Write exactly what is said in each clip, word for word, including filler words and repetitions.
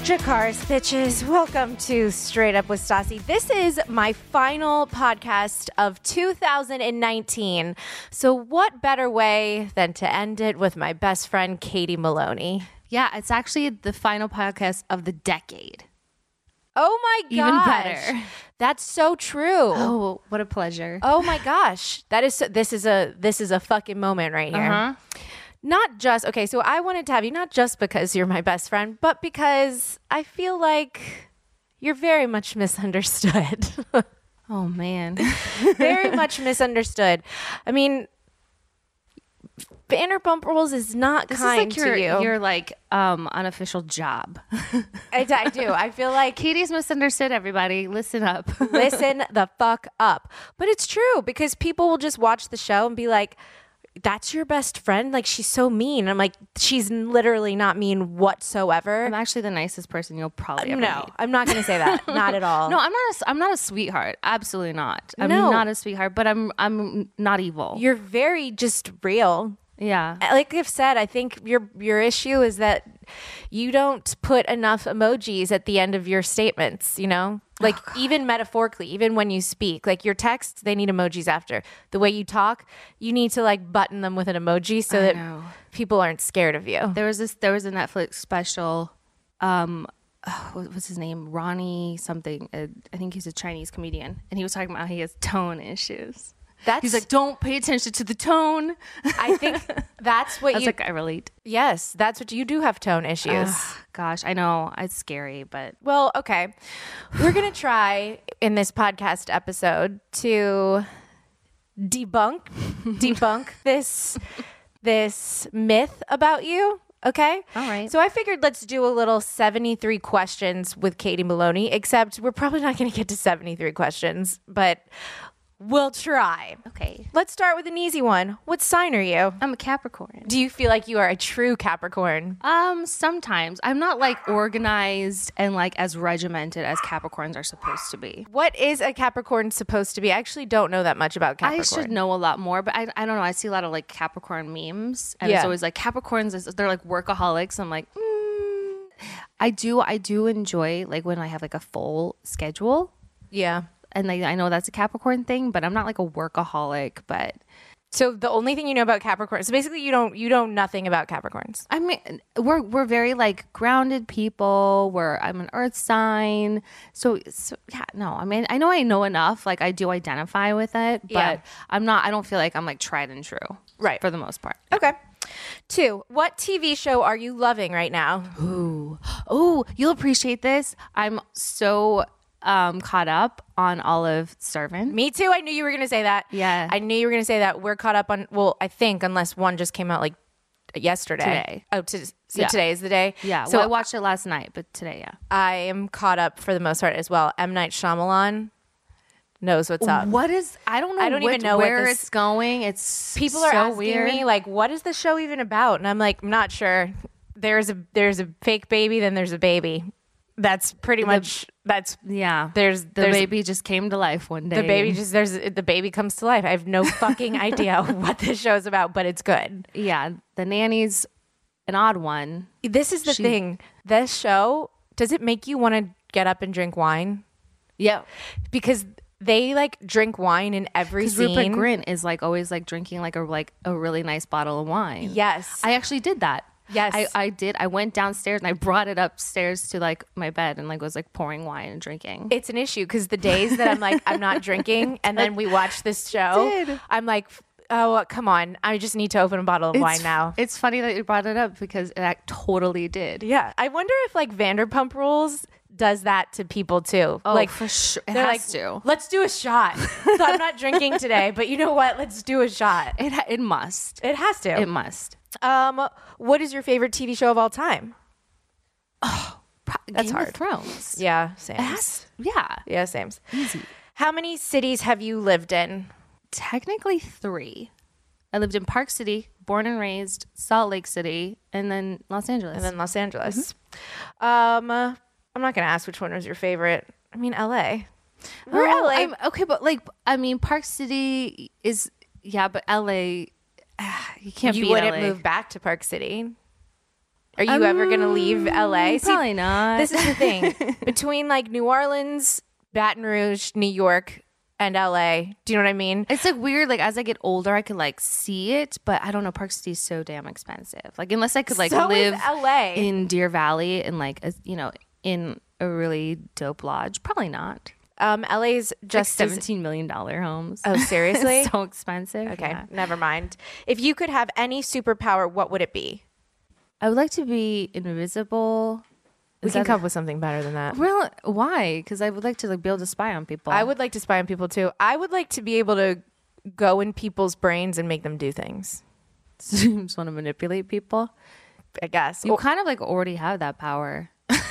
Jakars, bitches. Welcome to Straight Up with Stassi. This is my final podcast of two thousand nineteen. So what better way than to end it with my best friend, Katie Maloney? Yeah, it's actually the final podcast of the decade. Oh my gosh. Even better. That's so true. Oh, what a pleasure. Oh my gosh. That is so, this is a this is a fucking moment right here. Uh-huh. Not just, okay, so I wanted to have you not just because you're my best friend, but because I feel like you're very much misunderstood. Oh, man. Very much misunderstood. I mean, Vanderpump Rules is not This kind is like your, to you. your like um, unofficial job. I, I do. I feel like Katie's misunderstood, everybody. Listen up. listen the fuck up. But it's true because people will just watch the show and be like, that's your best friend? Like, she's so mean. I'm like, she's literally not mean whatsoever. I'm actually the nicest person you'll probably ever No, meet. I'm not going to say that. Not at all. No, I'm not. A, I'm not a sweetheart. Absolutely not. I'm No. not a sweetheart. But I'm. I'm not evil. You're very just real. yeah. Like I've said, I think your your issue is that you don't put enough emojis at the end of your statements, you know? Like Oh, even metaphorically, even when you speak, like your texts, they need emojis after. The way you talk, you need to like button them with an emoji so I that know. people aren't scared of you. There was this. There was a Netflix special. Um, oh, what was his name? Ronnie something. Uh, I think he's a Chinese comedian, and he was talking about how he has tone issues. That's He's like, don't pay attention to the tone. I think that's what I was you like, I relate. yes, that's what you do have tone issues. Ugh, gosh, I know it's scary, but Well, okay. We're going to try in this podcast episode to debunk debunk this this myth about you, okay? All right. So I figured let's do a little seventy-three questions with Katie Maloney, except we're probably not going to get to seventy-three questions, but we'll try. okay. Let's start with an easy one. What sign are you? I'm a Capricorn. Do you feel like you are a true Capricorn? Um, sometimes I'm not like organized and like as regimented as Capricorns are supposed to be. What is a Capricorn supposed to be? I actually don't know that much about Capricorn. I should know a lot more, but I, I don't know. I see a lot of like Capricorn memes, and Yeah. it's always like Capricorns. Is, they're like workaholics. I'm like, mm. I do, I do enjoy like when I have like a full schedule, Yeah. and like I know that's a Capricorn thing, but I'm not like a workaholic. But So the only thing you know about Capricorn, so basically you don't you know nothing about Capricorns. I mean, we're we're very like grounded people. We're I'm an Earth sign, so, so yeah. No, I mean I know I know enough. Like I do identify with it, but Yeah. I'm not. I don't feel like I'm like tried and true, Right. For the most part. Okay. Two, what T V show are you loving right now? Ooh, oh, you'll appreciate this. I'm so um caught up on Olive Servant. Me too. I knew you were going to say that. Yeah. I knew you were going to say that. We're caught up on, well, I think, unless one just came out like yesterday. Today. Oh, to, so Yeah. today is the day? Yeah, So well, I watched it last night, but today, yeah. I am caught up for the most part as well. M. Night Shyamalan knows what's up. What is? I don't know. I don't what- even know what where this- it's going. It's People so are asking weird. me like, what is the show even about? And I'm like, I'm not sure. There's a there's a fake baby, then there's a baby. That's pretty much that's Yeah, there's the there's baby just came to life one day. the baby just there's the baby comes to life. I have no fucking idea what this show's about, but it's good. Yeah, the nanny's an odd one. This is the She- thing. This show, does it make you want to get up and drink wine? Yeah, Because they like drink wine in every because scene. Rupert Grint is like always like drinking like a like a really nice bottle of wine. Yes. I actually did that. Yes. I, I did. I went downstairs and I brought it upstairs to like my bed and like was like pouring wine and drinking. It's an issue because the days that I'm like, I'm not drinking, and then we watch this show, did. I'm like, oh, come on. I just need to open a bottle of wine It's- now. It's funny that you brought it up because it totally did. Yeah. I wonder if like Vanderpump Rules does that to people too. Oh, like, for sure. It they're has like, to. let's do a shot. So I'm not drinking today, but you know what? Let's do a shot. It ha- it must. It has to. It must. Um, what is your favorite T V show of all time? That's hard. Game of Thrones. Yeah, same. It has. Yeah. Yeah, same. Easy. How many cities have you lived in? Technically three. I lived in Park City, born and raised, Salt Lake City, and then Los Angeles. And then Los Angeles. Um, uh, I'm not going to ask which one was your favorite. I mean, L A. We're Oh, L A. I'm- okay, but like, I mean, Park City is, yeah, but L A, ah, you can't You beat wouldn't L A. move back to Park City. Are you ever going to leave L A? See, Probably not. this is the thing. Between like New Orleans, Baton Rouge, New York, and L A. Do you know what I mean? It's like weird. Like as I get older, I could like see it, but I don't know. Park City is so damn expensive. Like unless I could like So live is L A. in Deer Valley and like a, you know in a really dope lodge, probably not. Um, L A's Like just as- seventeen million dollar homes. Oh, seriously? So expensive. Okay, Yeah. never mind. If you could have any superpower, what would it be? I would like to be invisible. We Is can that- come up with something better than that. Well, why? Because I would like to like be able to spy on people. I would like to spy on people too. I would like to be able to go in people's brains and make them do things. just want to manipulate people. I guess. You kind of like already have that power.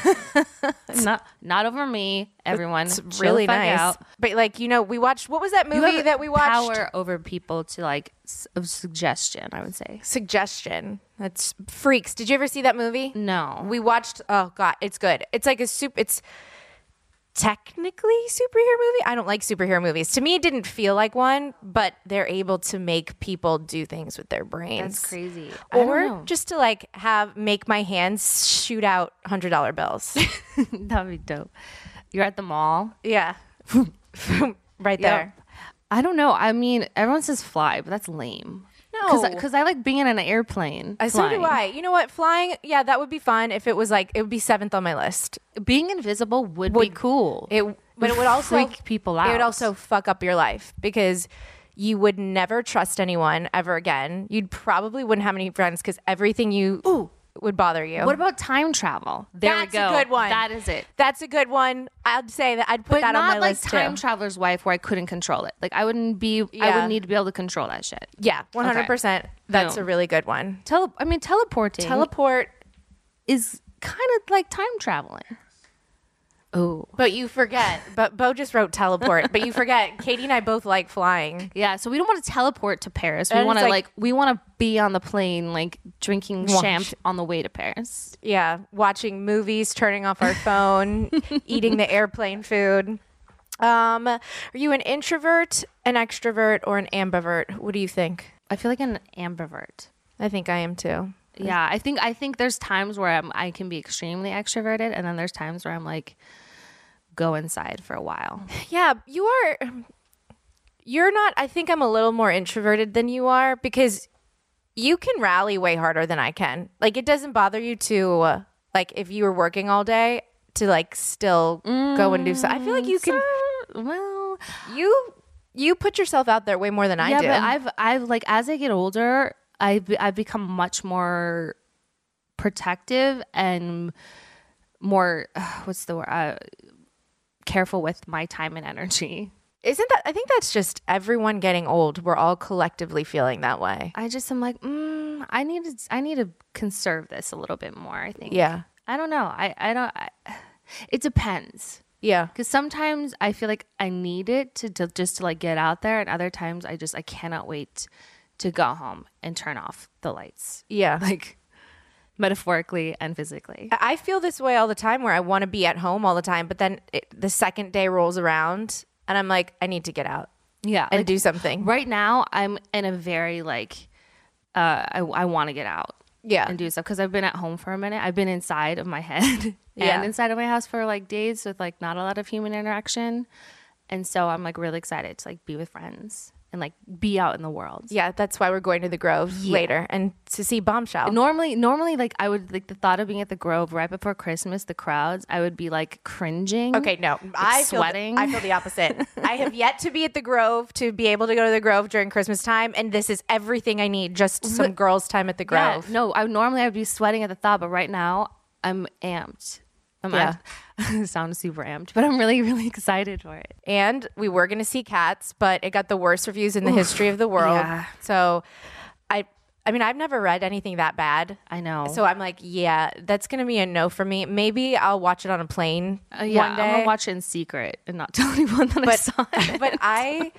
not not over me, everyone. It's Chill really the fuck nice. out. But like, you know, we watched, what was that You movie have that we watched? power over people to like s- of suggestion, I would say. Suggestion. That's Freaks. Did you ever see that movie? No. We watched, oh God, it's good. It's like a soup, it's technically superhero movie. I don't like superhero movies. To me, it didn't feel like one, but they're able to make people do things with their brains. That's crazy. I don't Or know. just to like have, make my hands shoot out one hundred dollar bills. That would be dope. You're at the mall. Yeah. Right there. Yep. I don't know. I mean, everyone says fly, but that's lame. No. Because I like being in an airplane. Uh, so do flying. I. You know what? Flying, yeah, that would be fun if it was like, it would be seventh on my list. Being invisible would, be Would- cool. It, but it would also freak people out. It would also fuck up your life because you would never trust anyone ever again. You'd probably wouldn't have any friends because everything you Ooh. would bother you. What about time travel? There That's we go. a good one. That is it. That's a good one. I'd say that I'd put But that not on my like list Time too. Traveler's Wife, where I couldn't control it. Like I wouldn't be. I Yeah. would need to be able to control that shit. Yeah, one hundred percent. That's Boom. a really good one. Tele. I mean, teleporting. Teleport, is kind of like time traveling. Oh. but you forget. But Bo just wrote teleport, but you forget. Katie and I both like flying. Yeah, so we don't want to teleport to Paris. We And want to it's like, like- we want to be on the plane, like drinking Watch. champ on the way to Paris. Yeah, watching movies, turning off our phone, eating the airplane food. Um, are you an introvert, an extrovert, or an ambivert? What do you think? I feel like an ambivert. I think I am too. Yeah, I think I think there's times where I'm I can be extremely extroverted, and then there's times where I'm like go inside for a while. Yeah, you are. You're not. I think I'm a little more introverted than you are because you can rally way harder than I can. Like it doesn't bother you to uh, like if you were working all day to like still go and do so. I feel like you can. Well, You you put yourself out there way more than I yeah, do. but I've I've like as I get older, I've be- I've become much more protective and more uh, what's the word uh, careful with my time and energy. Isn't that? I think that's just everyone getting old. We're all collectively feeling that way. I just am like, mm, I need to I need to conserve this a little bit more. I think. Yeah. I don't know. I I don't. I, it depends. Yeah. Because sometimes I feel like I need it to, to just to like get out there, and other times I just I cannot wait to go home and turn off the lights, Yeah. like metaphorically and physically. I feel this way all the time where I want to be at home all the time, but then it, the second day rolls around and I'm like, I need to get out Yeah, and like, do something. right now I'm in a very like uh, I I want to get out Yeah. and do stuff because I've been at home for a minute. I've been inside of my head Yeah. and inside of my house for like days with like not a lot of human interaction, and so I'm like really excited to like be with friends and like be out in the world. Yeah, that's why we're going to the Grove later and to see Bombshell. Normally, normally, like I would like the thought of being at the Grove right before Christmas, the crowds, I would be like cringing. Okay, no, I feel sweating. The, I feel the opposite. I have yet to be at the Grove to be able to go to the Grove during Christmas time, and this is everything I need. Just some girls' time at the Yeah, Grove. no, I normally I would be sweating at the thought, but right now I'm amped. I'm Yeah. amped. Sound super amped, but I'm really, really excited for it. And we were going to see Cats, but it got the worst reviews in the history of the world. yeah. So, I, I mean, I've never read anything that bad. I know. So I'm like, yeah, that's gonna be a no for me. Maybe I'll watch it on a plane Uh, yeah, one day. I'm gonna watch it in secret and not tell anyone that I but saw it. but I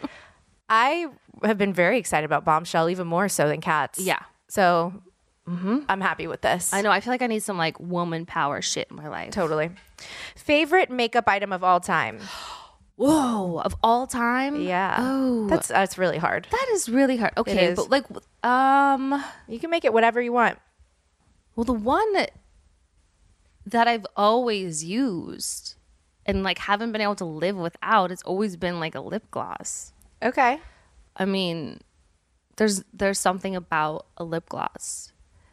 I have been very excited about Bombshell, even more so than Cats. Yeah. So I'm happy with this. I know. I feel like I need some like woman power shit in my life. Totally. Favorite makeup item of all time? Whoa, of all time? Yeah. Oh, That's that's really hard. that is really hard. Okay, is. but like, um, You can make it whatever you want. Well, the one that, that I've always used and like haven't been able to live without, it's always been like a lip gloss. Okay. I mean, there's there's something about a lip gloss.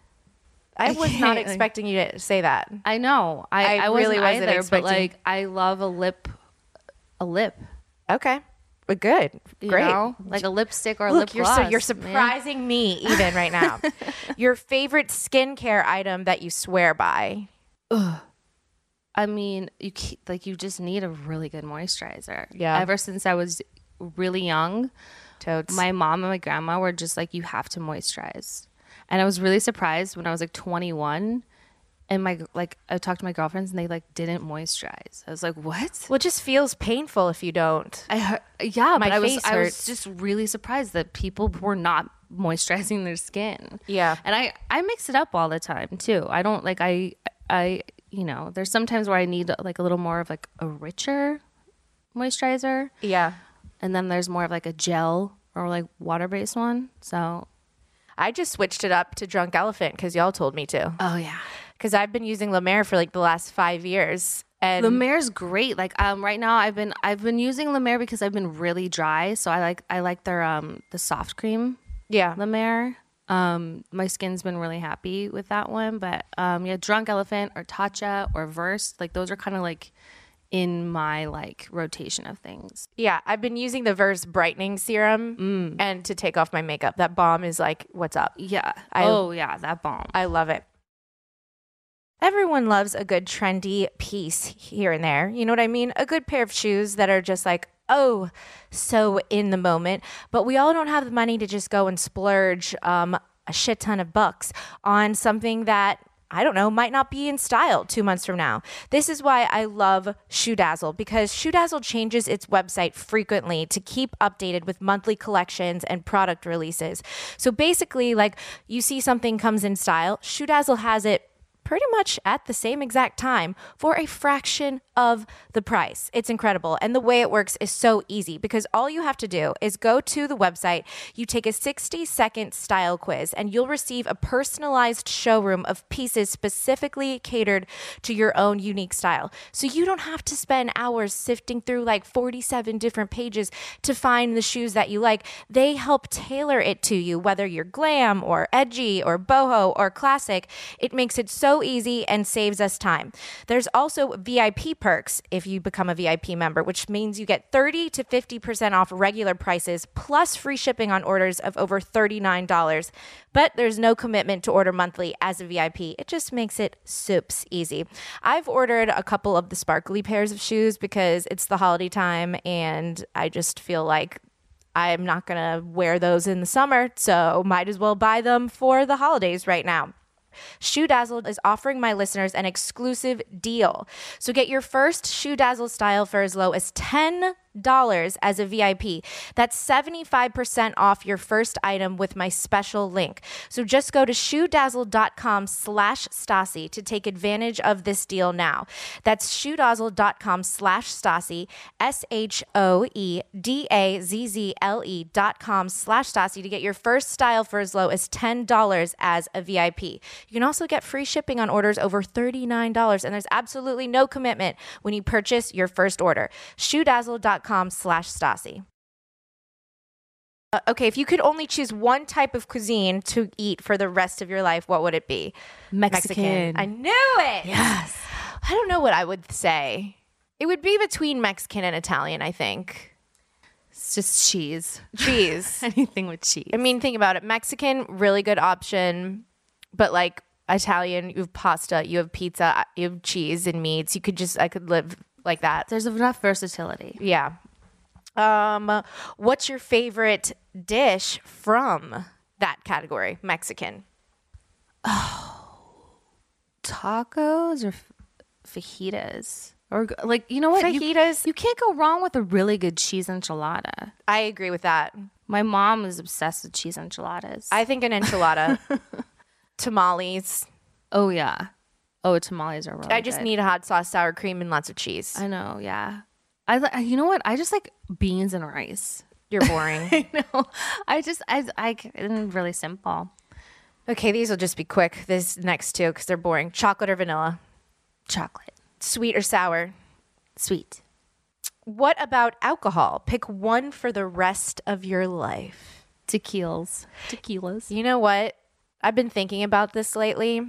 I was not expecting you to say that. I know. I, I I really wasn't wasn't either, expecting- but like I love a lip, a lip. Okay. But good. You Great. know? Like a lipstick or a Look, lip you're gloss. so you're man. surprising me even right now. Your favorite skincare item that you swear by? I mean, you keep, like you just need a really good moisturizer. Yeah. Ever since I was really young, Totes. my mom and my grandma were just like, you have to moisturize. And I was really surprised when I was like twenty-one and my like I talked to my girlfriends and they like didn't moisturize. I was like, what? Well, it just feels painful if you don't. I heard, yeah, My but I was face I was hurts. just really surprised that people were not moisturizing their skin. Yeah. And I I mix it up all the time too. I don't like I I you know, there's sometimes where I need like a little more of like a richer moisturizer. Yeah. And then there's more of like a gel or like water-based one. So I just switched it up to Drunk Elephant because y'all told me to. oh yeah. Because I've been using La Mer for like the last five years. And La Mer's great. Like um right now I've been I've been using La Mer because I've been really dry. So I like I like their um the soft cream yeah. La Mer. Um my skin's been really happy with that one. But um yeah, Drunk Elephant or Tatcha or Verse, like those are kind of like in my like rotation of things. Yeah. I've been using the Verse brightening serum and to take off my makeup. That balm is like, what's up? Yeah. I- oh yeah, that bomb. I love it. Everyone loves a good trendy piece here and there. You know what I mean? A good pair of shoes that are just like, oh, so in the moment. But we all don't have the money to just go and splurge um, a shit ton of bucks on something that, I don't know, might not be in style two months from now. This is why I love ShoeDazzle, because ShoeDazzle changes its website frequently to keep updated with monthly collections and product releases. So basically, like you see something comes in style, ShoeDazzle has it pretty much at the same exact time for a fraction of the price. It's incredible. And the way it works is so easy because all you have to do is go to the website, you take a sixty second style quiz, and you'll receive a personalized showroom of pieces specifically catered to your own unique style. So you don't have to spend hours sifting through like forty-seven different pages to find the shoes that you like. They help tailor it to you, whether you're glam or edgy or boho or classic. It makes it so easy and saves us time. There's also V I P perks if you become a V I P member, which means you get thirty to fifty percent off regular prices plus free shipping on orders of over thirty-nine dollars. But there's no commitment to order monthly as a V I P. It just makes it soups easy. I've ordered a couple of the sparkly pairs of shoes because it's the holiday time and I just feel like I'm not going to wear those in the summer, so might as well buy them for the holidays right now. ShoeDazzle is offering my listeners an exclusive deal. So get your first ShoeDazzle style for as low as ten dollars as a V I P. That's seventy-five percent off your first item with my special link. So just go to ShoeDazzle.com slash Stassi to take advantage of this deal now. That's ShoeDazzle.com slash Stassi, S H O E D A Z Z L E dot com slash Stassi to get your first style for as low as ten dollars as a V I P. You can also get free shipping on orders over thirty-nine dollars, and there's absolutely no commitment when you purchase your first order. ShoeDazzle.com slash Stassi. Uh, okay, if you could only choose one type of cuisine to eat for the rest of your life, what would it be? Mexican. I knew it. Yes. I don't know what I would say. It would be between Mexican and Italian, I think. It's just cheese. Cheese. Anything with cheese. I mean, think about it. Mexican, really good option, but like Italian, you have pasta, you have pizza, you have cheese and meats. You could just, I could live like that. There's enough versatility. Yeah. Um, what's your favorite dish from that category? Mexican. Tacos or f- fajitas? Or like, you know what? Fajitas. You, you can't go wrong with a really good cheese enchilada. I agree with that. My mom is obsessed with cheese enchiladas. I think an enchilada. Tamales. oh yeah. Oh, tamales are really I just good. need hot sauce, sour cream, and lots of cheese. I know, yeah. I li- you know what? I just like beans and rice. You're boring. I know. I just I I I'm really simple. Okay, these will just be quick. This next two, because they're boring. Chocolate or vanilla? Chocolate. Sweet or sour? Sweet. What about alcohol? Pick one for the rest of your life. Tequilas. Tequilas. You know what? I've been thinking about this lately,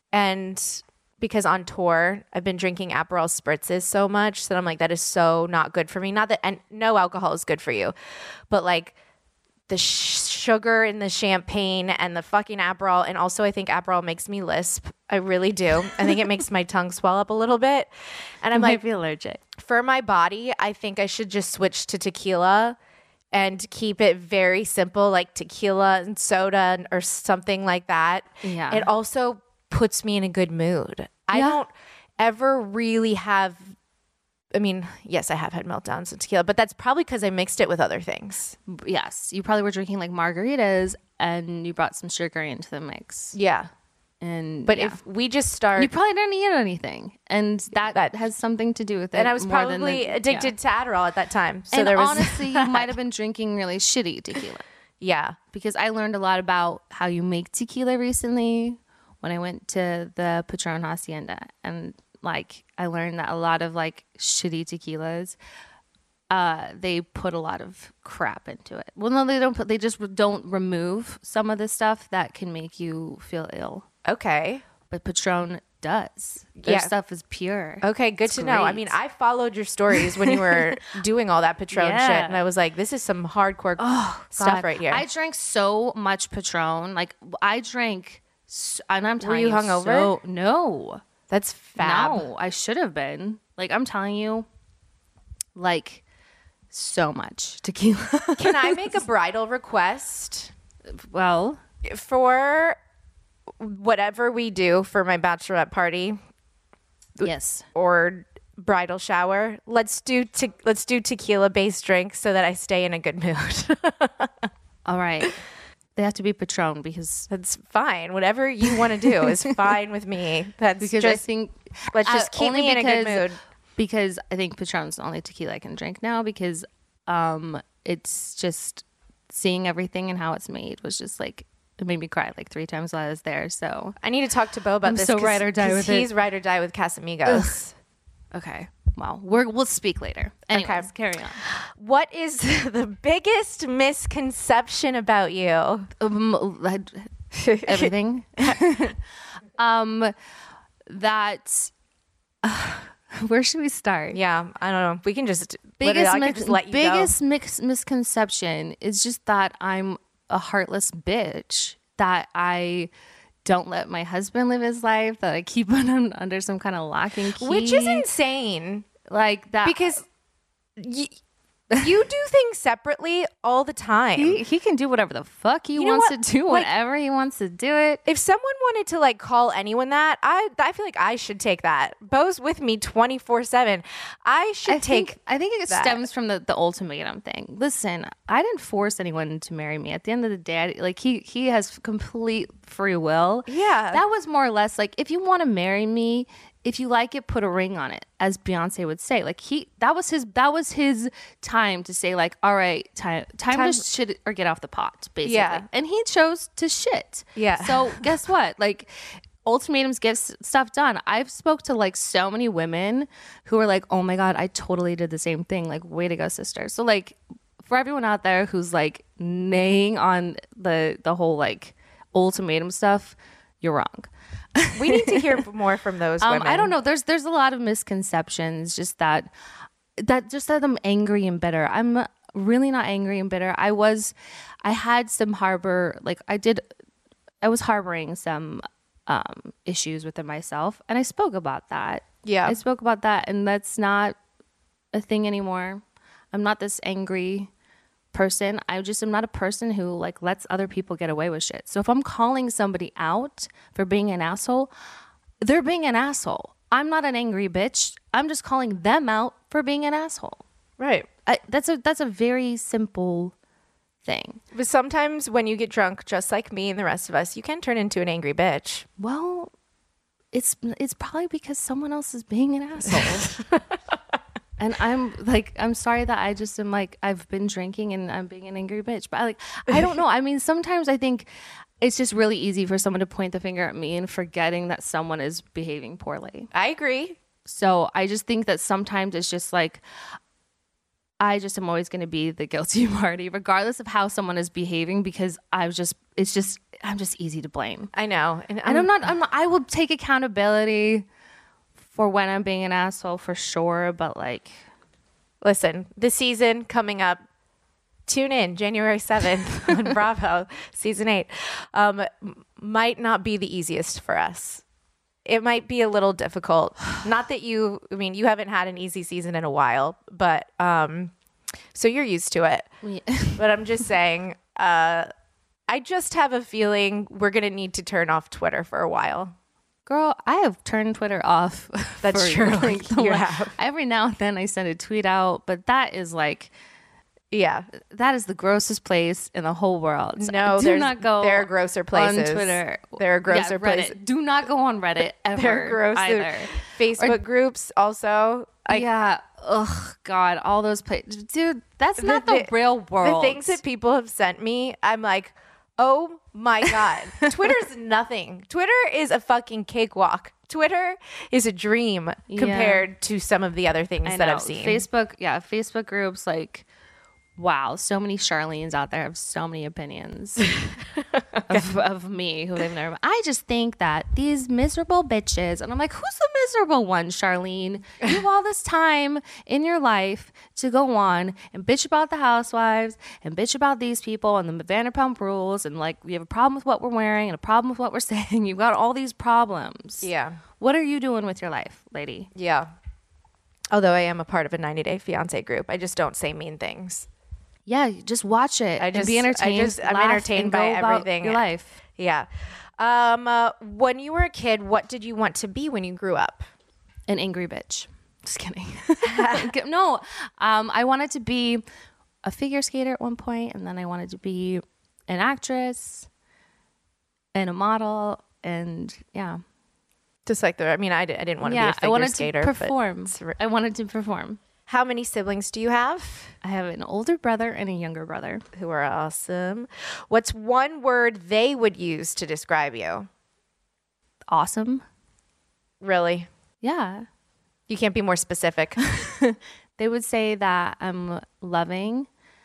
and because on tour, I've been drinking Aperol spritzes so much that I'm like, that is so not good for me. Not that, and no alcohol is good for you, but like the sh- sugar in the champagne and the fucking Aperol, and also I think Aperol makes me lisp. I really do. I think it makes my tongue swell up a little bit, and I'm I like, might be allergic. for my body, I think I should just switch to tequila and keep it very simple, like tequila and soda or something like that. Yeah. It also puts me in a good mood. I Yeah. don't ever really have, I mean, yes, I have had meltdowns with tequila, but that's probably because I mixed it with other things. Yes. You probably were drinking like margaritas and you brought some sugar into the mix. Yeah. And But yeah. if we just start, you probably didn't eat anything, and that, That- has something to do with it. and I was more than probably the- addicted to Adderall at that time. So and there was, honestly, you might have been drinking really shitty tequila, yeah. because I learned a lot about how you make tequila recently when I went to the Patron Hacienda, and like I learned that a lot of like shitty tequilas, uh, they put a lot of crap into it. Well, no, they don't put. They just re- don't remove some of the stuff that can make you feel ill. Okay. But Patron does. Their Yeah. stuff is pure. Okay, good It's to know. I great. mean, I followed your stories when you were doing all that Patron Yeah. shit, and I was like, this is some hardcore stuff God. right here. I drank so much Patron. Like I drank, s- and I'm telling you you, hungover? So, no, That's fab. no, I should have been. Like I'm telling you, like so much tequila. Can I make a bridal request Well, for whatever we do for my bachelorette party yes. or bridal shower? Let's do te- let's do tequila based drinks so that I stay in a good mood. All right. They have to be Patron because That's fine. Whatever you want to do is fine with me. That's because I just think let's uh, just keep only me in a good because- mood. because I think Patron's the only tequila I can drink now because um it's just seeing everything and how it's made was just like it made me cry like three times while I was there. So I need to talk to Bo about I'm this. so 'cause- ride or die 'cause with it. he's ride or die with Casamigos. okay, well we're we'll speak later. Anyways, Okay. carry on. What is the biggest misconception about you? Um, everything. um, that. where should we start? Yeah, I don't know. We can just literally, biggest I could mis- just let you biggest mix- misconception is just that I'm a heartless bitch, that I don't let my husband live his life, that I keep him under some kind of lock and key, go, which is insane like that because y- you do things separately all the time. he, he can do whatever the fuck he You know wants what? to do Like- whenever he wants to do it. If someone wanted to like call anyone that, I I feel like I should take that. Bo's with me twenty-four seven. I should I take think I think it that. stems from the, the ultimatum thing. Listen, I didn't force anyone to marry me. At the end of the day, I, like he he has complete free will. Yeah. that was more or less like if you want to marry me, if you like it, put a ring on it, as Beyonce would say. Like he that was his that was his time to say like, all right, time time, Time- to shit or get off the pot, basically. Yeah. And he chose to shit. Yeah. So guess what? Like ultimatums get s- stuff done. I've spoke to like so many women who are like, oh my God, I totally did the same thing. Like, way to go, sister. So like for everyone out there who's like neighing on the the whole like ultimatum stuff, you're wrong. we need to hear more from those Um, women. I don't know. There's there's a lot of misconceptions. Just that that just that I'm angry and bitter. I'm really not angry and bitter. I was, I had some harbor like I did. I was harboring some um, issues within myself, and I spoke about that. Yeah. I spoke about that, and that's not a thing anymore. I'm not this angry person. I just am not a person who like lets other people get away with shit. So if I'm calling somebody out for being an asshole, they're being an asshole. I'm not an angry bitch. I'm just calling them out for being an asshole. Right. I, that's a that's a very simple thing. But sometimes when you get drunk, just like me and the rest of us, you can turn into an angry bitch. Well, it's it's probably because someone else is being an asshole. And I'm like, I'm sorry that I just am like, I've been drinking and I'm being an angry bitch. But I like, I don't know. I mean, sometimes I think it's just really easy for someone to point the finger at me and forgetting that someone is behaving poorly. I agree. So I just think that sometimes it's just like, I just am always going to be the guilty party, regardless of how someone is behaving, because I was just, it's just, I'm just easy to blame. I know. And I'm, And I'm not, I'm not, I will take accountability for when I'm being an asshole for sure, but like, listen, the season coming up, tune in January seventh on Bravo, season eight, um, might not be the easiest for us. It might be a little difficult. Not that you, I mean, you haven't had an easy season in a while, but um, so you're used to it. Yeah. But I'm just saying, uh, I just have a feeling we're going to need to turn off Twitter for a while. Girl, I have turned Twitter off. That's for, true. Like, the You way- have. Every now and then I send a tweet out, but that is like, Yeah. that is the grossest place in the whole world. So No, do there's, not go there are grosser places. on Twitter. There are grosser Yeah, Reddit. places. Do not go on Reddit ever. There are grosser either. Facebook groups also. Like, yeah. Ugh, God, all those places. Dude, that's The- not the, the- real world. The things that people have sent me, I'm like, oh my God. Twitter's nothing. Twitter is a fucking cakewalk. Twitter is a dream Yeah. compared to some of the other things I that know. I've seen. Facebook, yeah, Facebook groups, like, wow, so many Charlene's out there have so many opinions of, of me who they've never. I just think that these miserable bitches, and I'm like, who's the miserable one, Charlene? You have all this time in your life to go on and bitch about the housewives and bitch about these people and the Vanderpump Rules, and like, we have a problem with what we're wearing and a problem with what we're saying. You've got all these problems. Yeah. What are you doing with your life, lady? Yeah. Although I am a part of a ninety day fiance group, I just don't say mean things. Yeah, you just watch it I and just- be I entertained. just- I'm laugh, entertained and by go about everything. your life. Yeah. Um, uh, when you were a kid, what did you want to be when you grew up? An angry bitch. Just kidding. No, um, I wanted to be a figure skater at one point, and then I wanted to be an actress and a model, and yeah, Just like the, I mean, I, di- I didn't want to yeah. be a figure I wanted skater. to but perform. it's re- I wanted to perform. How many siblings do you have? I have an older brother and a younger brother. Who are awesome. What's one word they would use to describe you? Awesome. Really? Yeah. You can't be more specific. They would say that I'm loving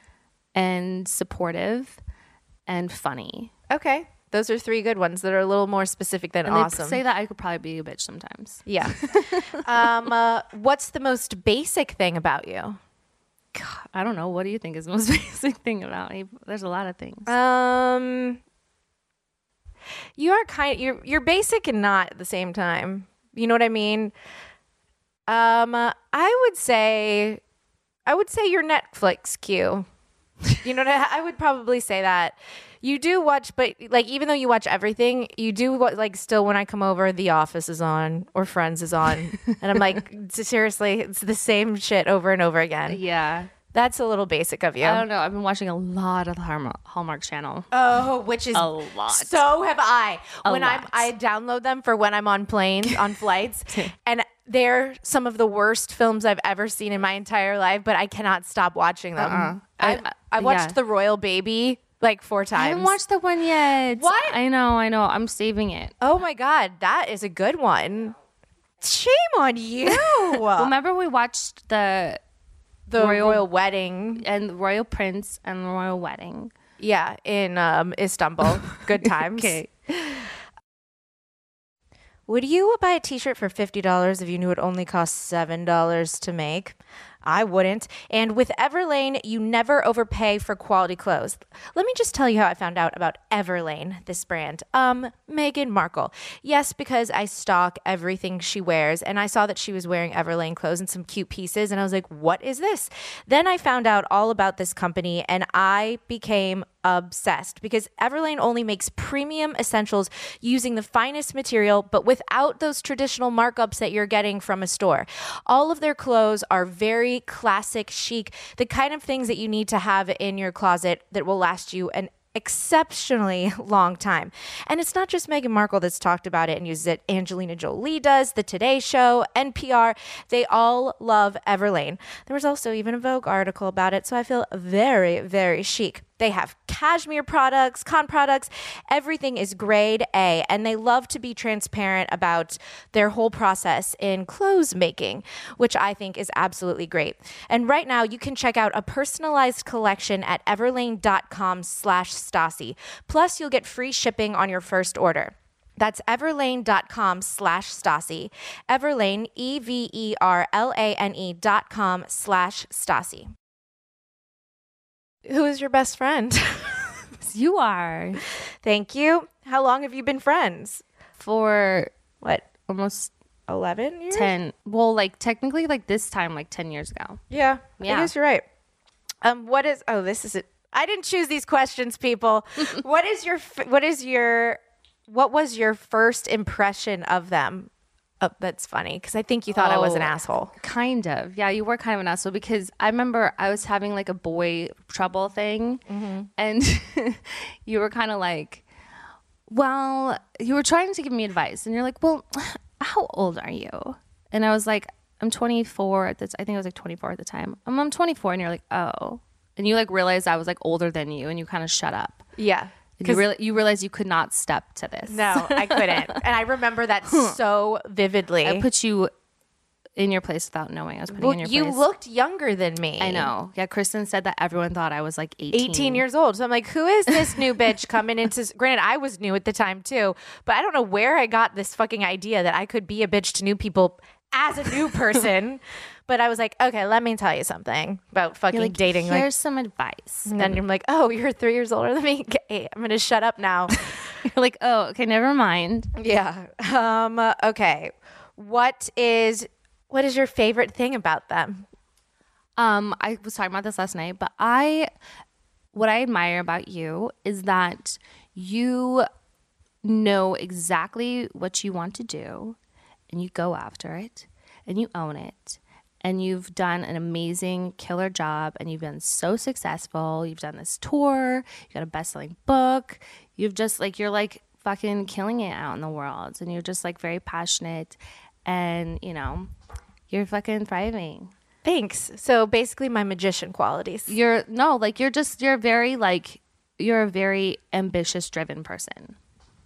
and supportive and funny. Okay. Those are three good ones that are a little more specific than And awesome. they say that I could probably be a bitch sometimes. Yeah. um, uh, what's the most basic thing about you? God, I don't know. What do you think is the most basic thing about me? There's a lot of things. Um, you are kind. You're you're basic and not at the same time. You know what I mean? Um, uh, I would say, I would say your Netflix queue. You know what I, I would probably say that. You do watch, but like even though you watch everything, you do what like still when I come over, The Office is on or Friends is on, and I'm like, seriously, it's the same shit over and over again. Yeah. That's a little basic of you. I don't know. I've been watching a lot of the Hallmark, Hallmark Channel. Oh, which is A lot. So have I. A when I'm, lot. I download them for when I'm on planes, on flights, and they're some of the worst films I've ever seen in my entire life. But I cannot stop watching them. Uh-uh. I, I- I watched yeah. The Royal Baby like four times. I haven't watched that one yet. What? I know, I know. I'm saving it. Oh my god, that is a good one. Shame on you. Remember we watched the the Royal- royal, wedding, and the Royal Prince and the Royal Wedding. yeah, in um, Istanbul. Good times. Okay. Would you buy a t-shirt for fifty dollars if you knew it only cost seven dollars to make? I wouldn't. And with Everlane, you never overpay for quality clothes. Let me just tell you how I found out about Everlane, this brand. Um, Meghan Markle. Yes, because I stalk everything she wears, and I saw that she was wearing Everlane clothes and some cute pieces, and I was like, what is this? Then I found out all about this company, and I became obsessed because Everlane only makes premium essentials using the finest material, but without those traditional markups that you're getting from a store. All of their clothes are very classic chic, the kind of things that you need to have in your closet that will last you an exceptionally long time. And it's not just Meghan Markle that's talked about it and uses it. Angelina Jolie does, The Today Show, N P R. They all love Everlane. There was also even a Vogue article about it, so I feel very, very chic. They have cashmere products, con products. Everything is grade A, and they love to be transparent about their whole process in clothes making, which I think is absolutely great. And right now, you can check out a personalized collection at everlane.com slash Stassi. Plus, you'll get free shipping on your first order. That's everlane.com slash Stassi. Everlane, E V E R L A N E dot com slash Stassi. Who is your best friend? You are. Thank you. How long have you been friends? For What, almost eleven years? ten. Well, like technically like this time, like ten years ago. Yeah, Yeah. I guess you're right. Um, what is, oh, this is it. I didn't choose these questions, people. What is your, f- what is your, what was your first impression of them? Oh, that's funny, because I think you thought I was an Oh. asshole. Kind of. Yeah, you were kind of an asshole because I remember I was having like a boy trouble thing and you were kind of like, well, you were trying to give me advice and you're like, well, how old are you? And I was like, I'm twenty-four at this. I think I was like twenty-four at the time. I'm, I'm twenty-four. And you're like, oh. And you like realized I was like older than you and you kind of shut up. Yeah. And you, real you realized you could not step to this. No, I couldn't. And I remember that so vividly. I put you in your place without knowing I was putting Well, you in your you place. looked younger than me. I know. Yeah, Kristen said that everyone thought I was like eighteen. eighteen years old. So I'm like, who is this new bitch coming into, granted, I was new at the time too, but I don't know where I got this fucking idea that I could be a bitch to new people as a new person. But I was like, okay, let me tell you something about fucking You're like, dating. Here's Like, some advice. and then you're like, oh, you're three years older than me. Okay, I'm going to shut up now. You're like, oh, okay, never mind. Yeah. Um, uh, okay. What is, what is your favorite thing about them? Um, I was talking about this last night, but I, what I admire about you is that you know exactly what you want to do and you go after it and you own it. And you've done an amazing killer job and you've been so successful. You've done this tour, you got a best-selling book. You've just like, you're like fucking killing it out in the world. And you're just like very passionate and, you know, you're fucking thriving. Thanks. So basically my magician qualities. You're no, like you're just, you're very like, you're a very ambitious driven person.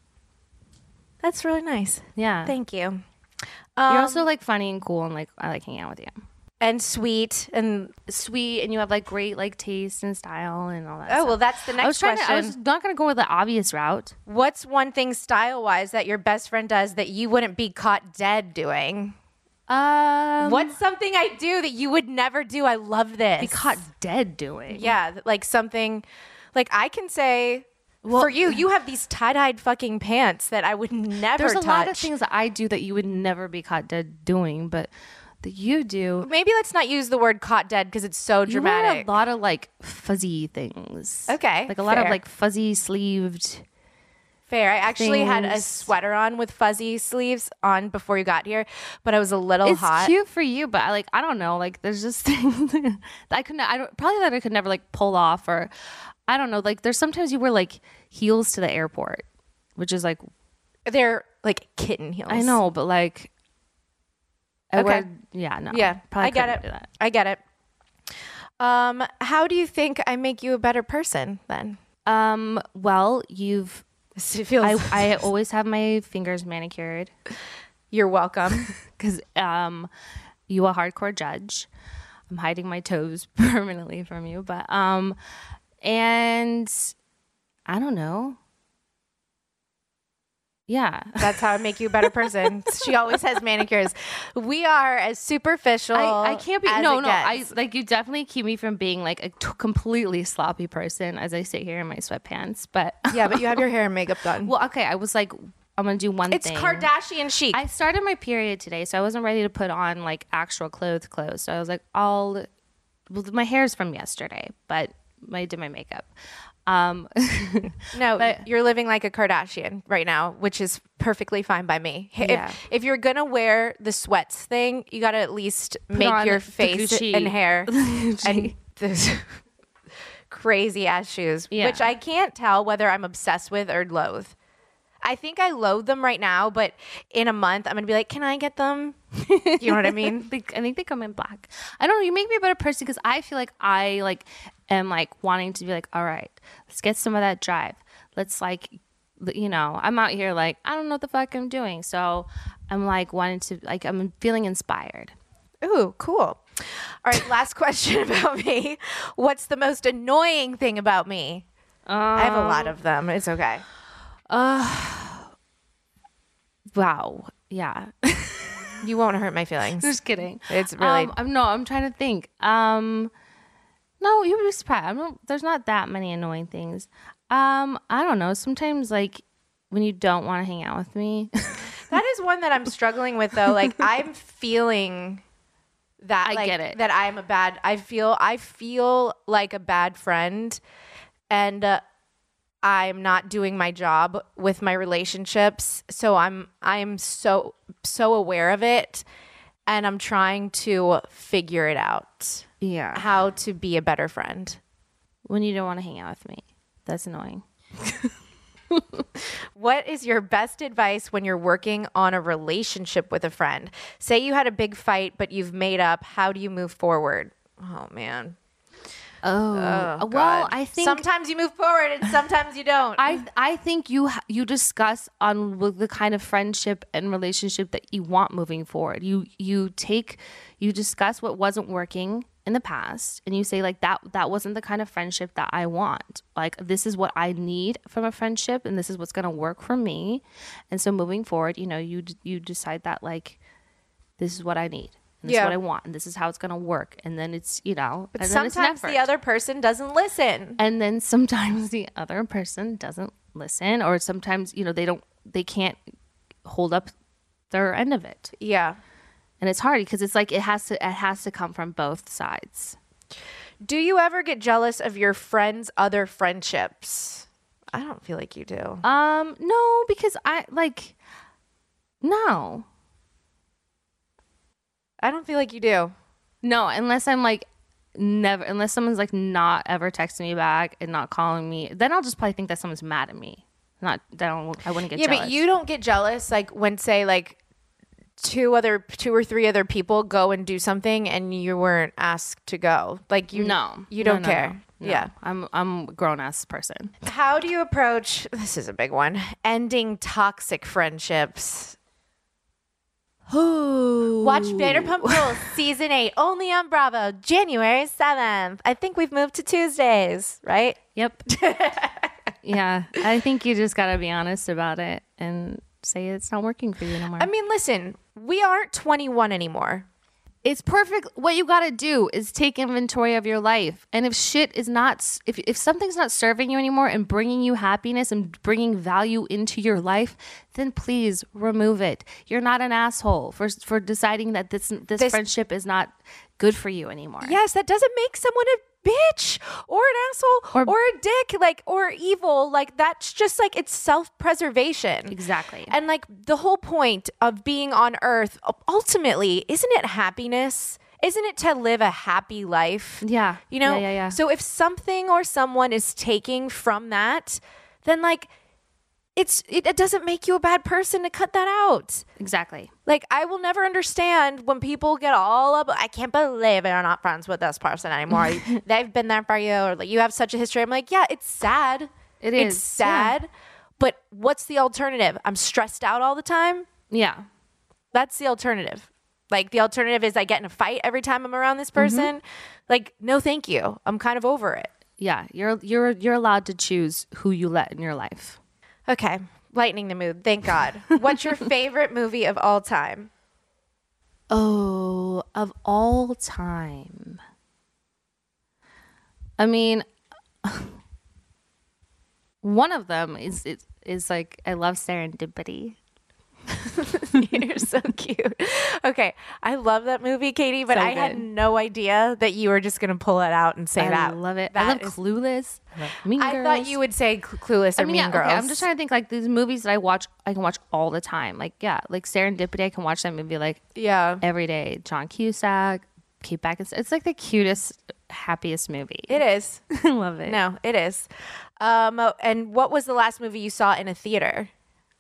That's really nice. Yeah. Thank you. You're Um, also like funny and cool and like I like hanging out with you. and sweet and Sweet and you have like great like taste and style and all that. oh stuff. well, that's the next I was trying question. to, I was not going to go with the obvious route. What's one thing style wise that your best friend does that you wouldn't be caught dead doing? Um, What's something I do that you would never do? I love this. be caught dead doing? Yeah, like something like I can say Well- for you, you have these tie-dyed fucking pants that I would never There's a touch. lot of things that I do that you would never be caught dead doing, but that you do. Maybe let's not use the word caught dead because it's so You wear dramatic. a lot of like fuzzy things. Okay, like a lot fair. of like fuzzy sleeved. Fair. I actually had a things. sweater on with fuzzy sleeves on before you got here, but I was a little It's hot. cute for you, but I like I don't know. Like there's just things that I could not, I don't probably that I could never like pull off or I don't know. Like there's sometimes you wear like heels to the airport, which is like They're like kitten heels. I know, but like I Okay. wear yeah no Yeah, probably I get couldn't it. do that. I get it. Um, how do you think I make you a better person then? Um, well, you've It feels. I I always have my fingers manicured You're welcome. because um, you a hardcore judge. I'm hiding my toes permanently from you, but um, and I don't know. Yeah. That's how I make you a better person. She always has manicures. We are as superficial. I, I can't be as no it no I gets. like you definitely keep me from being like a t- completely sloppy person as I sit here in my sweatpants but Yeah, but you have your hair and makeup done. well okay I was like I'm gonna do one it's thing. Kardashian chic. I started my period today so I wasn't ready to put on like actual clothes clothes so I was like I'll well my hair's from yesterday but I did my makeup. Um, no, but- you're living like a Kardashian right now, which is perfectly fine by me. If, Yeah. if you're gonna wear the sweats thing, you gotta at least make on your the face Gucci. and hair and the crazy ass shoes, Yeah. which I can't tell whether I'm obsessed with or loathe. I think I loathe them right now, but in a month I'm gonna be like, can I get them? You know what I mean? They- I think they come in black. I don't know. You make me a better person because I feel like I like am like wanting to be like, all right, let's get some of that drive. Let's like, you know, I'm out here like I don't know what the fuck I'm doing, so I'm like wanting to like I'm feeling inspired. Ooh, cool. All right, last question about me. What's the most annoying thing about me? Um, I have a lot of them. It's okay. Wow. Yeah. You won't hurt my feelings. Just kidding. It's really Um, I'm no. I'm trying to think. Um, no, you would be surprised. I don't, there's not that many annoying things. Um, I don't know. Sometimes like when you don't want to hang out with me. that is one that I'm struggling with though. Like I'm feeling that I like, get it. that I'm a bad I feel I feel like a bad friend and uh, I'm not doing my job with my relationships. So I'm I'm so so aware of it and I'm trying to figure it out. Yeah. How to be a better friend. When you don't want to hang out with me. That's annoying. What is your best advice when you're working on a relationship with a friend? Say you had a big fight, but you've made up. How do you move forward? Oh, man. Oh, Oh, well, God. I think sometimes you move forward and sometimes you don't. I I think you ha- you discuss on with the kind of friendship and relationship that you want moving forward. You you take you discuss what wasn't working in the past and you say like that that wasn't the kind of friendship that I want. Like this is what I need from a friendship and this is what's going to work for me. And so moving forward, you know, you d- you decide that like this is what I need. And this Yeah. is what I want and this is how it's going to work. And then it's, you know, but and then it's an sometimes the effort. other person doesn't listen. And then sometimes the other person doesn't listen or sometimes, you know, they don't they can't hold up their end of it. Yeah. And it's hard because it's like it has to it has to come from both sides. Do you ever get jealous of your friends' other friendships? I don't feel like you do. Um no, because I like no. I don't feel like you do. No, unless I'm like never unless someone's like not ever texting me back and not calling me, then I'll just probably think that someone's mad at me. Not that I, don't, I wouldn't get Yeah, jealous. but you don't get jealous like when say like two other two or three other people go and do something and you weren't asked to go. Like you no. you No, don't no, care. no. No. Yeah. I'm I'm a grown ass person. How do you approach this is a big one. Ending toxic friendships. Ooh. Watch Vanderpump Rules season eight only on Bravo, January seventh. I think we've moved to Tuesdays, right? Yep. Yeah. I think you just got to be honest about it and say it's not working for you anymore. I mean, listen, we aren't twenty-one anymore. It's perfect. What you got to do is take inventory of your life. And if shit is not, if, if something's not serving you anymore and bringing you happiness and bringing value into your life, then please remove it. You're not an asshole for, for deciding that this, this, This- friendship is not good for you anymore. Yes, that doesn't make someone a bitch or an asshole or, Or- a dick, like, or evil. Like, that's just like it's self-preservation. Exactly. And like the whole point of being on earth, ultimately, isn't it happiness? Isn't it to live a happy life? Yeah. You know? Yeah, yeah, yeah. So if something or someone is taking from that, then like it's it, it doesn't make you a bad person to cut that out. Exactly. Like, I will never understand when people get all up. I can't believe they're not friends with this person anymore. They've been there for you, or like you have such a history. I'm like, yeah, it's sad. It It's is, sad. But what's the alternative? I'm stressed out all the time. Yeah. That's the alternative. Like, the alternative is I get in a fight every time I'm around this person. Like, no, thank you. I'm kind of over it. Yeah. You're, you're, you're allowed to choose who you let in your life. Okay. Lightening the mood. Thank God. What's your favorite movie of all time? Oh, of all time. I mean, one of them is is, is like I love Serendipity. You're so cute. Okay. I love that movie, Katie, but So I had good. no idea that you were just going to pull it out and say I that. love it. That I love is- Clueless. I love Mean I Girls. thought you would say Cl- Clueless or I mean, Mean yeah, Girls. okay. I'm just trying to think like these movies that I watch. I can watch all the time. Like yeah, like Serendipity. I can watch that movie like Yeah. every day. John Cusack, Kate Beckinsale. It's like the cutest, happiest movie. It is. I love it. No, it is. Um, oh, and what was the last movie you saw in a theater?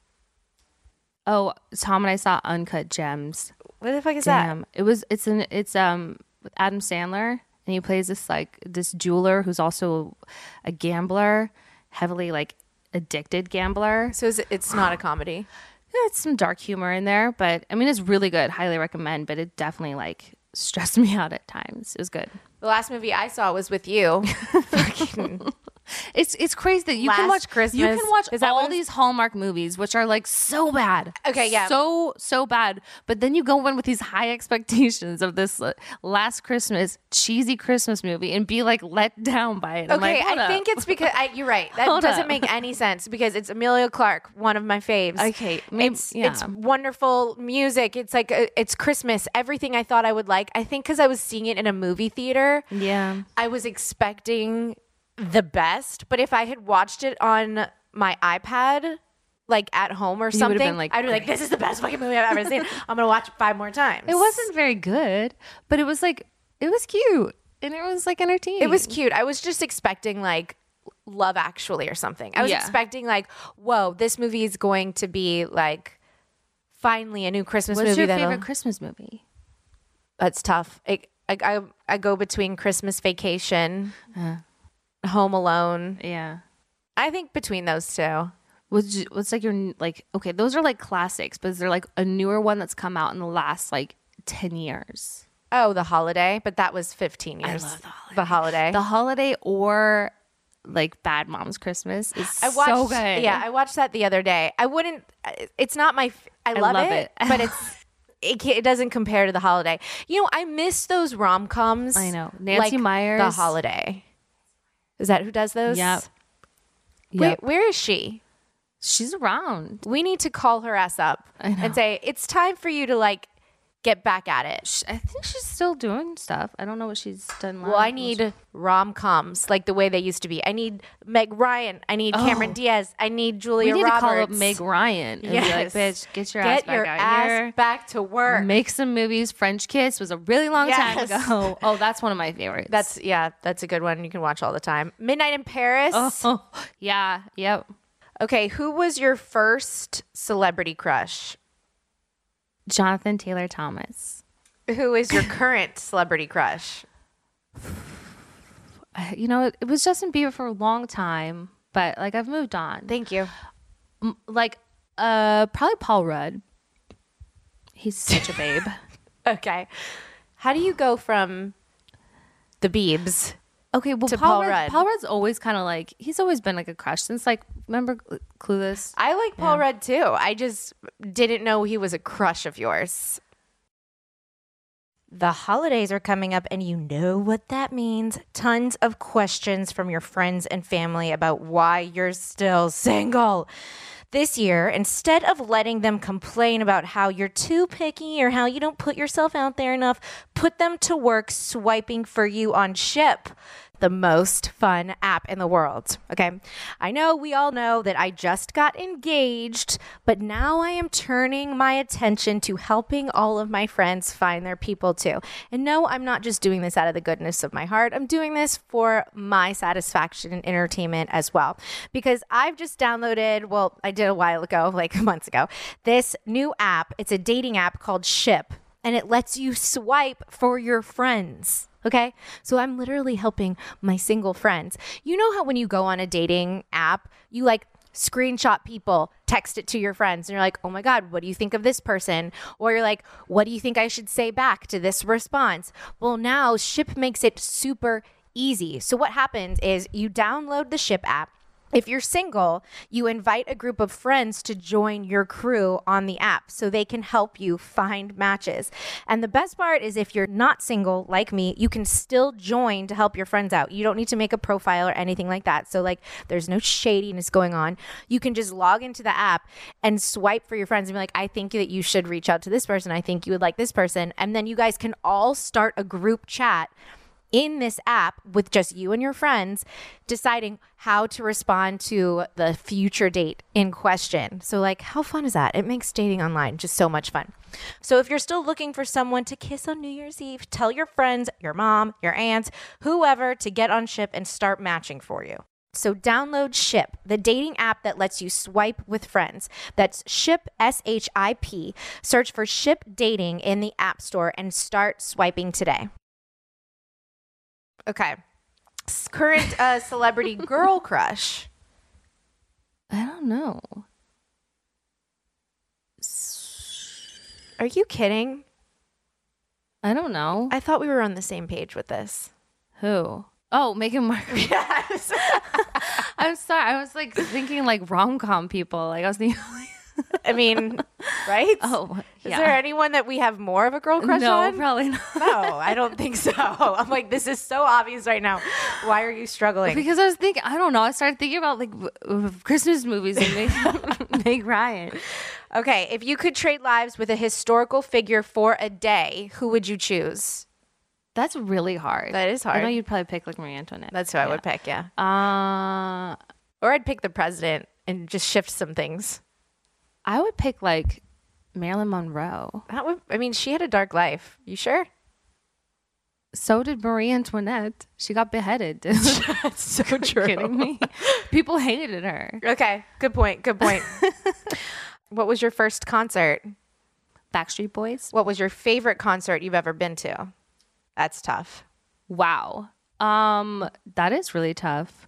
Oh, Tom and I saw Uncut Gems. What the fuck is Damn. It was it's an it's um with Adam Sandler, and he plays this like this jeweler who's also a gambler, heavily like addicted gambler. that? So is it, it's not a comedy. Yeah, it's some dark humor in there, but I mean it's really good. Highly recommend, but it definitely like stressed me out at times. It was good. The last movie I saw was with you. Fucking It's it's crazy that you Last can watch Christmas. You can watch Is that all what it's- these Hallmark movies, which are like so bad. Okay, yeah. so so bad. But then you go in with these high expectations of this uh, Last Christmas cheesy Christmas movie and be like let down by it. I'm Okay, like, hold I up. think it's because I, you're right. That Hold doesn't up. make any sense because it's Amelia Clark, one of my faves. Okay, maybe- it's yeah. it's wonderful music. It's like a, it's Christmas. Everything I thought I would like. I think because I was seeing it in a movie theater, Yeah. I was expecting the best. But if I had watched it on my iPad, like at home or would've something, been like, I'd be like, "This is the best fucking movie I've ever seen. I'm gonna watch it five more times." It wasn't very good, but it was like it was cute and it was like entertaining. It was cute. I was just expecting like Love Actually or something. I was Yeah. expecting like, whoa, this movie is going to be like finally a new Christmas What's movie. your that'll- favorite Christmas movie? That's tough. I, I I I go between Christmas Vacation, Home Alone. Yeah. I think between those two. What's you- what's like your n- like okay, those are like classics, but is there like a newer one that's come out in the last like ten years? Oh, The Holiday, but that was fifteen years. love The Holiday. The Holiday. The Holiday or like Bad Moms Christmas is I watched, so good. Yeah, I watched that the other day. I wouldn't. It's not my. f- I love, love it, it. but it's. It, ca- it doesn't compare to The Holiday. You know, I miss those rom coms. I know. Nancy like Meyers. The Holiday. Is that who does those? Yep. Wait, Yep. where is she? She's around. We need to call her ass up I know. and say it's time for you to like get back at it. Sh- I think she's still doing stuff. I don't know what she's done. Well, I need rom coms like the way they used to be. I need Meg Ryan. I need Cameron Oh. Diaz. I need We Julia need Roberts. to call up Meg Ryan and be like, Yes. "Bitch, get your Get ass back your out ass here. back to work. Make some movies." French Kiss was a really long Yes. time ago. Oh, that's one of my favorites. That's yeah, that's a good one. You can watch all the time. Midnight in Paris. oh yeah, yep. Okay, who was your first celebrity crush? Jonathan Taylor Thomas. Who is your current celebrity crush? Uh, You know, it, it was Justin Bieber for a long time, but like I've moved on. Thank you. M- Like, uh, probably Paul Rudd. He's such a babe. Okay. How do you go from the Biebs? Okay, well, To Paul, Paul Rudd, Rudd. Paul Rudd's always kind of like he's always been like a crush since like remember Cl- Clueless. I like Paul Rudd too. I just didn't know he was a crush of yours. The holidays are coming up, and you know what that means. Tons of questions from your friends and family about why you're still single. This year, instead of letting them complain about how you're too picky or how you don't put yourself out there enough, put them to work swiping for you on Ship, the most fun app in the world. Okay. I know we all know that I just got engaged, but now I am turning my attention to helping all of my friends find their people too. And no, I'm not just doing this out of the goodness of my heart. I'm doing this for my satisfaction and entertainment as well. Because I've just downloaded, well, I did a while ago, like months ago, this new app. It's a dating app called Ship, and it lets you swipe for your friends. Okay. So I'm literally helping my single friends. You know how when you go on a dating app, you like screenshot people, text it to your friends, and you're like, oh my God, what do you think of this person? Or you're like, what do you think I should say back to this response? Well, now Ship makes it super easy. So what happens is you download the Ship app. If you're single, you invite a group of friends to join your crew on the app so they can help you find matches. And the best part is if you're not single like me, you can still join to help your friends out. You don't need to make a profile or anything like that. So like there's no shadiness going on. You can just log into the app and swipe for your friends and be like, I think that you should reach out to this person. I think you would like this person. And then you guys can all start a group chat in this app with just you and your friends, deciding how to respond to the future date in question. So like, how fun is that? It makes dating online just so much fun. So if you're still looking for someone to kiss on New Year's Eve, tell your friends, your mom, your aunts, whoever to get on Ship and start matching for you. So download Ship, the dating app that lets you swipe with friends. That's Ship, S H I P. Search for Ship Dating in the App Store and start swiping today. Okay. Current uh, celebrity girl crush. I don't know. Are you kidding? I don't know. I thought we were on the same page with this. Who? Oh, Meghan Markle. Yes. I'm sorry. I was like thinking like rom-com people. Like I was thinking. I mean, right? Oh, Is yeah. there anyone that we have more of a girl crush no, on? probably not. No, I don't think so. I'm like, this is so obvious right now. Why are you struggling? Because I was thinking, I don't know. I started thinking about like w- Christmas movies and Meg, Meg Ryan. Okay, if you could trade lives with a historical figure for a day, who would you choose? That's really hard. That is hard. I know you'd probably pick like Marie Antoinette. That's who I would pick, yeah. Uh, Or I'd pick the president and just shift some things. I would pick like Marilyn Monroe. That would, I mean, she had a dark life. You sure? So did Marie Antoinette. She got beheaded. That's so true. Kidding me? People hated her. Okay, good point. Good point. What was your first concert? Backstreet Boys. What was your favorite concert you've ever been to? That's tough. Wow. Um, that is really tough.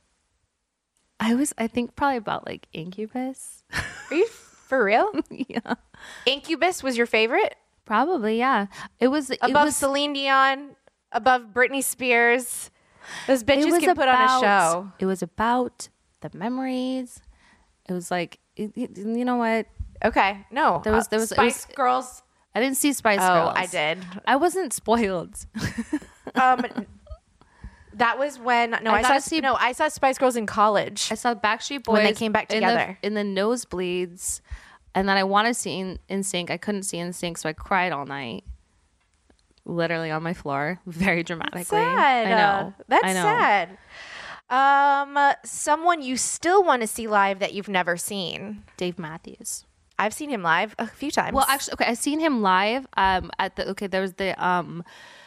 I was, I think probably about like Incubus. Are you for real? Yeah. Incubus was your favorite? Probably, yeah. It was it Above was, Celine Dion, above Britney Spears. Those it bitches was can put on a about- show. It was about the memories. It was like, it, it- you know what? Okay, no. There was- uh, there was- it Spice was- Girls. I didn't see Spice Oh, Girls. I did. I wasn't spoiled. Um, that was when no, I I, got saw to see- no, I saw Spice Girls in college. I saw Backstreet Boys When they came back in the- together. in the, nosebleeds, and then I wanted to see in, in sync. I couldn't see in sync, so I cried all night, literally on my floor, very dramatically. Sad. I know. That's I know. sad. Um, uh, someone you still want to see live that you've never seen. Dave Matthews. I've seen him live a few times. Well, actually, okay, I've seen him live. Um, at the okay, there was the um,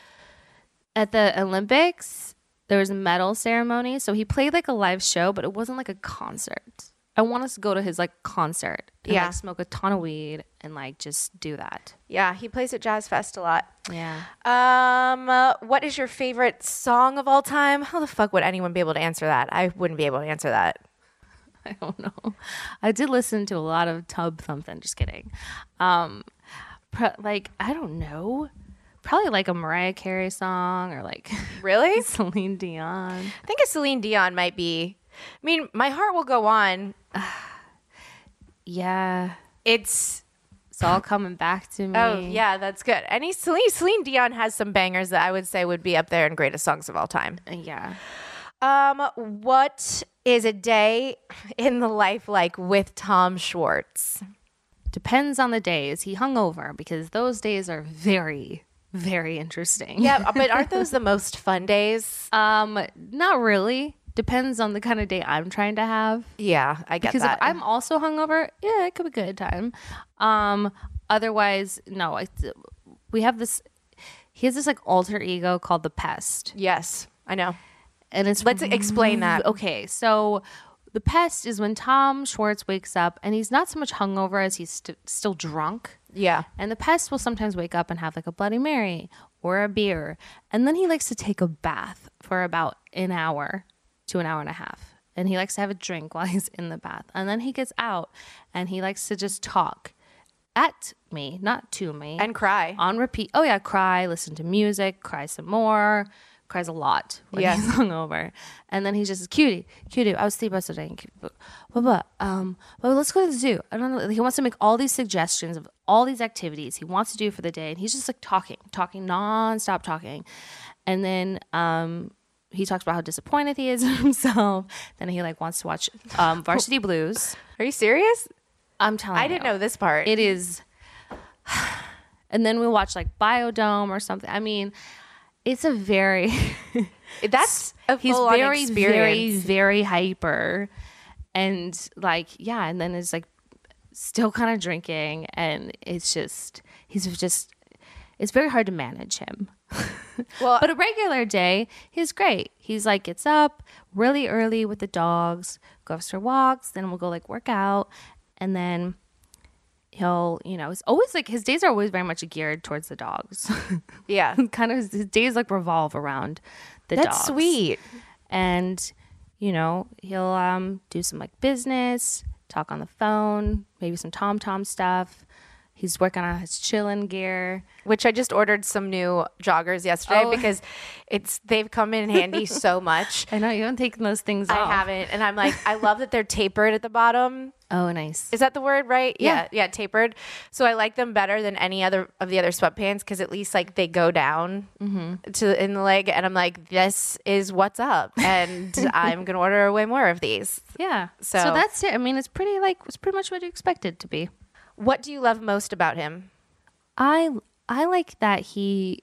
at the Olympics. There was a medal ceremony, so he played like a live show, but it wasn't like a concert. I want us to go to his like concert and Yeah. like smoke a ton of weed and like just do that. yeah, he plays at Jazz Fest a lot. Yeah. Um, uh, what is your favorite song of all time? How the fuck would anyone be able to answer that? I wouldn't be able to answer that. I don't know. I did listen to a lot of Tub Thumpin'. Just kidding. Um, pro- like I don't know. Probably like a Mariah Carey song or like Really? Celine Dion. I think a Celine Dion might be. I mean, My Heart Will Go On. Yeah, It's it's all coming back to me. oh yeah, that's good. Any Celine Celine Dion has some bangers that I would say would be up there in greatest songs of all time. Yeah. Um, what is a day in the life like with Tom Schwartz? Depends on the day. Is he hungover? Because those days are very, very interesting. Yeah, but aren't those the most fun days? Um, not really. Depends on the kind of day I'm trying to have. Yeah, I get Because that. if I'm also hungover, yeah, it could be a good time. Um, otherwise, no. I, we have this. He has this like alter ego called the Pest, yes, I know. and it's Let's explain that. Okay, so the Pest is when Tom Schwartz wakes up and he's not so much hungover as he's st- still drunk. Yeah. And the Pest will sometimes wake up and have like a Bloody Mary or a beer, and then he likes to take a bath for about an hour to an hour and a half. And he likes to have a drink while he's in the bath. And then he gets out and he likes to just talk at me, not to me. And cry. On repeat. Oh, yeah, cry, listen to music, cry some more. Cries a lot when Yeah. he's hungover. And then he's just, cutie, cutie, I was asleep yesterday. Blah, blah, blah. Um, well, let's go to the zoo. I don't know. He wants to make all these suggestions of all these activities he wants to do for the day. And he's just like talking, talking, nonstop talking. And then um, he talks about how disappointed he is in himself. Then he like wants to watch um, Varsity Blues. Are you serious? I'm telling you. I didn't know this part. It is. And then we'll watch like Biodome or something. I mean, It's a very That's a he's full-on very very experience. very hyper, and like yeah, and then it's like still kind of drinking, and it's just he's just it's very hard to manage him. Well, But a regular day, he's great. He's like gets up really early with the dogs, goes for walks, then we'll go like work out, and then he'll, you know, it's always like his days are always very much geared towards the dogs. yeah. Kind of his days like revolve around the That's dogs. sweet. And you know, he'll um do some like business, talk on the phone, maybe some TomTom stuff. He's working on his chillin' gear. Which I just ordered some new joggers yesterday Oh. because it's they've come in handy so much. I know you haven't taken those things I off. haven't, and I'm like, I love that they're tapered at the bottom. Oh, nice. Is that the word, right? Yeah. yeah, yeah, tapered. So I like them better than any other of the other sweatpants because at least like they go down Mm-hmm. to in the leg, and I'm like, this is what's up, and I'm gonna order way more of these. Yeah. So- So, that's it. I mean, it's pretty like it's pretty much what you expect it to be. What do you love most about him? I I like that he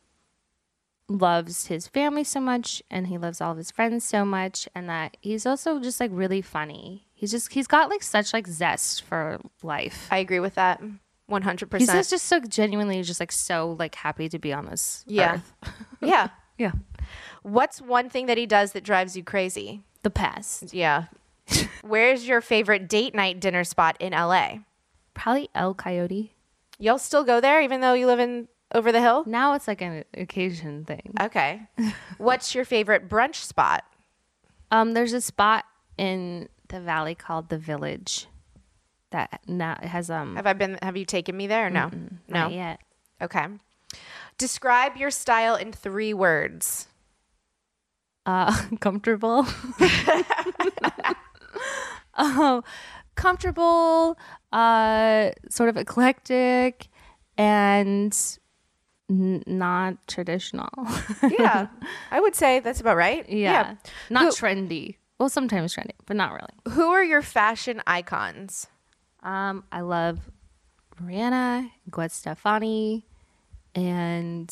loves his family so much, and he loves all of his friends so much, and that he's also just like really funny. He's just he's got like such like zest for life. I agree with that, one hundred He's percent. just, just so genuinely just like so like happy to be on this Yeah. earth. Yeah. Yeah. What's one thing that he does that drives you crazy? The past. Yeah. Where's your favorite date night dinner spot in L A? Probably El Coyote. Y'all still go there even though you live in over the hill? Now it's like an occasion thing. Okay. What's your favorite brunch spot? Um, there's a spot in the valley called the Village that now it has um Have I been have you taken me there or no? No. not yet. Okay. Describe your style in three words. Uh, comfortable. um, comfortable. Uh, sort of eclectic, and n- not traditional. Yeah. I would say that's about right. yeah. not Who- trendy. Well, sometimes trendy, but not really. Who are your fashion icons? Um, I love Rihanna, Gwen Stefani, and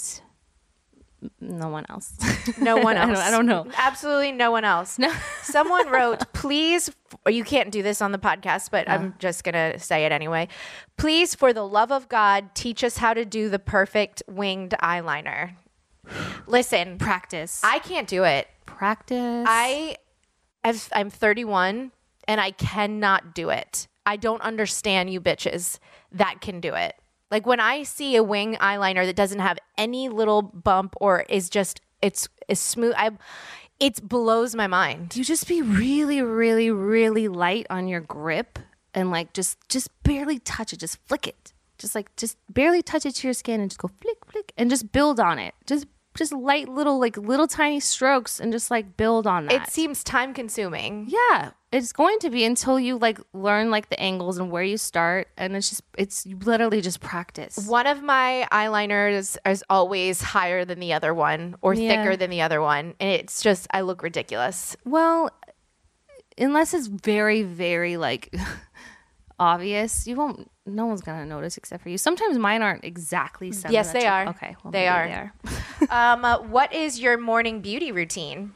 no one else. No one I else. don't- I don't know. Absolutely no one else. No. Someone wrote, please, or you can't do this on the podcast, but I'm just going to say it anyway. Please, for the love of God, teach us how to do the perfect winged eyeliner. Listen, Practice. I can't do it. Practice. I, I've, I'm thirty-one and I cannot do it. I don't understand you bitches that can do it. Like when I see a wing eyeliner that doesn't have any little bump or is just it's is smooth, I it blows my mind. you just be really, really, really light on your grip, and like just just barely touch it, just flick it, just like just barely touch it to your skin, and just go flick, flick, and just build on it. Just just light little like little tiny strokes, and just like build on that. It seems time consuming. Yeah, it's going to be until you like learn like the angles and where you start, and it's just it's literally just practice. One of my eyeliners is always higher than the other one or Yeah. thicker than the other one. And it's just, I look ridiculous. Well, unless it's very, very like obvious, you won't. No one's gonna notice except for you. Sometimes mine aren't exactly. Yes, they are. Okay, well, They maybe are. They are. um, uh, what is your morning beauty routine?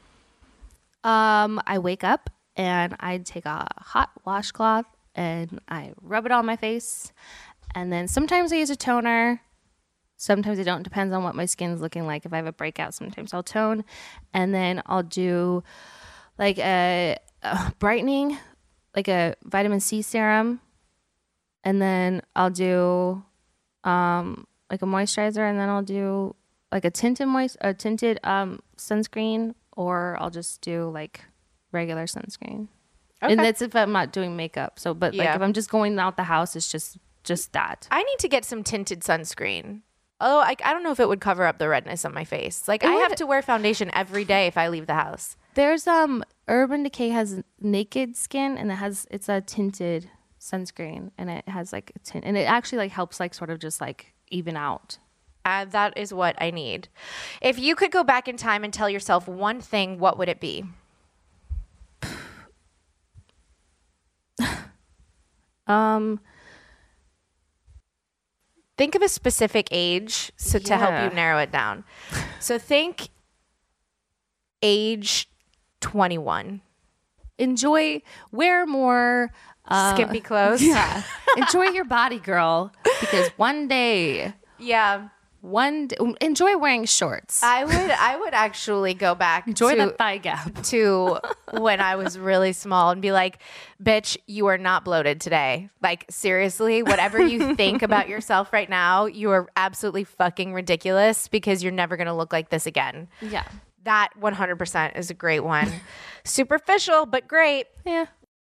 Um, I wake up and I take a hot washcloth and I rub it on my face, and then sometimes I use a toner. Sometimes I don't. Depends on what my skin's looking like. If I have a breakout, sometimes I'll tone, and then I'll do like a, a brightening, like a vitamin C serum, and then I'll do um like a moisturizer, and then I'll do like a tinted moist a tinted um sunscreen, or I'll just do like regular sunscreen. Okay. And that's if I'm not doing makeup. So, but like Yeah. if I'm just going out the house, it's just just that. I need to get some tinted sunscreen. Oh, I, I don't know if it would cover up the redness on my face. Like, I would- have to wear foundation every day if I leave the house. There's um Urban Decay has Naked Skin, and it has it's a tinted sunscreen, and it has like a tint, and it actually like helps like sort of just like even out. Uh, that is what I need. If you could go back in time and tell yourself one thing, what would it be? Um, Think of a specific age so to help Yeah. you narrow it down. So think age twenty-one. Enjoy, wear more uh, skimpy clothes. Yeah. Enjoy your body, girl, because one day, yeah, one day, enjoy wearing shorts. I would I would actually go back enjoy to, that thigh gap to when I was really small and be like, bitch, you are not bloated today. Like, seriously, whatever you think about yourself right now, you are absolutely fucking ridiculous because you're never going to look like this again. Yeah. That one hundred percent is a great one. Superficial, but great. Yeah.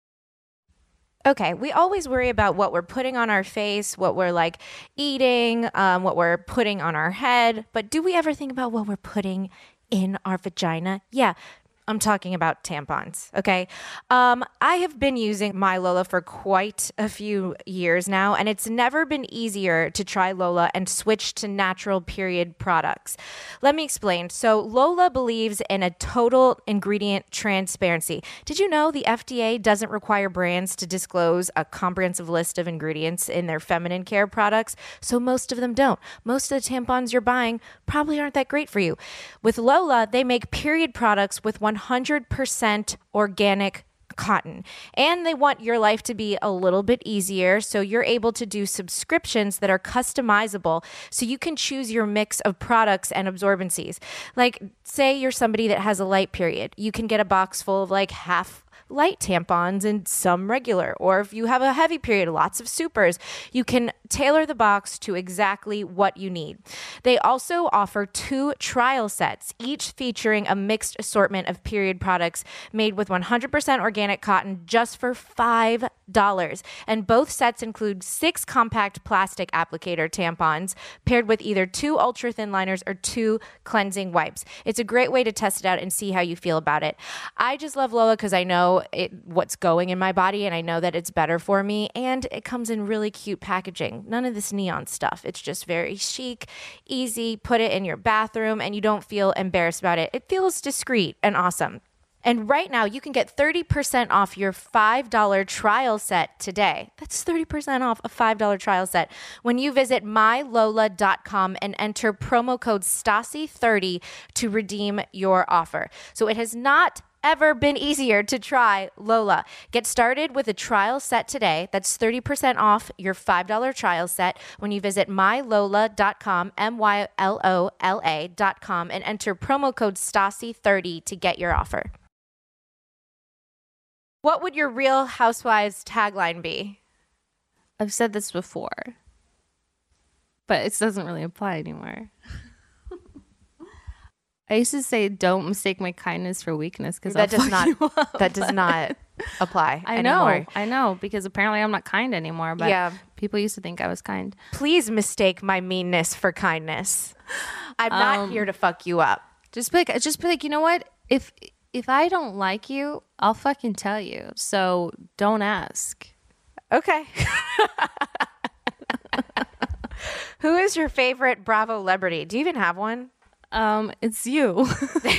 Okay, we always worry about what we're putting on our face, what we're like eating, um, what we're putting on our head. But do we ever think about what we're putting in our vagina? Yeah, I'm talking about tampons, okay? Um, I have been using My Lola for quite a few years now, and it's never been easier to try Lola and switch to natural period products. Let me explain. So Lola believes in a total ingredient transparency. Did you know the F D A doesn't require brands to disclose a comprehensive list of ingredients in their feminine care products? So most of them don't. Most of the tampons you're buying probably aren't that great for you. With Lola, they make period products with one hundred percent organic cotton, and they want your life to be a little bit easier, so you're able to do subscriptions that are customizable, so you can choose your mix of products and absorbencies. Like, say you're somebody that has a light period, you can get a box full of like half light tampons and some regular. Or if you have a heavy period, lots of supers, you can tailor the box to exactly what you need. They also offer two trial sets, each featuring a mixed assortment of period products made with one hundred percent organic cotton just for five dollars. And both sets include six compact plastic applicator tampons paired with either two ultra thin liners or two cleansing wipes. It's a great way to test it out and see how you feel about it. I just love Lola because I know it, what's going in my body, and I know that it's better for me, and it comes in really cute packaging. None of this neon stuff. It's just very chic, easy. Put it in your bathroom and you don't feel embarrassed about it. It feels discreet and awesome. And right now, you can get thirty percent off your five dollar trial set today. That's thirty percent off a five dollar trial set when you visit my lola dot com and enter promo code Stassi thirty to redeem your offer. So it has not ever been easier to try Lola. Get started with a trial set today. That's thirty percent off your five dollar trial set when you visit my lola dot com, M Y L O L A dot com, and enter promo code Stassi thirty to get your offer. What would your Real Housewives tagline be? I've said this before, but it doesn't really apply anymore. I used to say, "Don't mistake my kindness for weakness," because that does not that does not apply. I anymore. know, I know, because apparently I'm not kind anymore. But yeah. people used to think I was kind. Please mistake my meanness for kindness. I'm Um, not here to fuck you up. Just be like, just be like, you know what? If if I don't like you, I'll fucking tell you. So don't ask. Okay. Who is your favorite Bravo celebrity? Do you even have one? Um, it's you.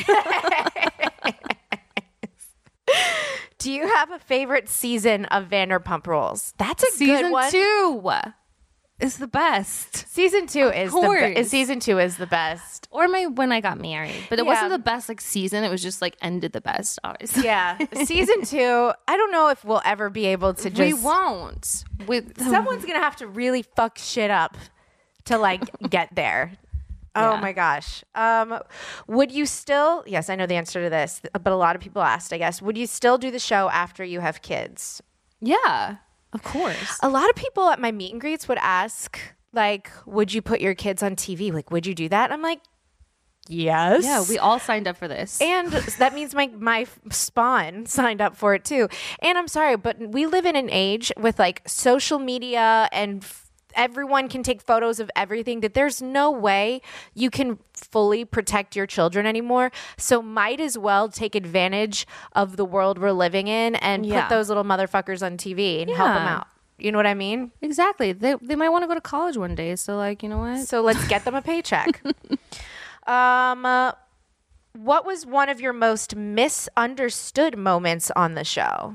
Do you have a favorite season of Vanderpump Rules? That's a season good one. two is the best. Season two Of is the course. be- season two is the best. Or my when I got married, but it Yeah. wasn't the best like season. It was just like ended the best, obviously. Yeah, season two. I don't know if we'll ever be able to just. We won't. With Someone's gonna have to really fuck shit up to like get there. Oh Yeah. my gosh. Um, would you still? Yes, I know the answer to this, but a lot of people asked. I guess. Would you still do the show after you have kids? yeah, of course. A lot of people at my meet and greets would ask, like, would you put your kids on T V? Like, would you do that? And I'm like, yes. Yeah, we all signed up for this. And that means my my spawn signed up for it too. And I'm sorry, but we live in an age with like social media and f- everyone can take photos of everything that there's no way you can fully protect your children anymore. So might as well take advantage of the world we're living in and Yeah. put those little motherfuckers on T V and help them Yeah. out. You know what I mean? Exactly. They they might want to go to college one day. So like, you know what? So let's get them a paycheck. um, uh, what was one of your most misunderstood moments on the show?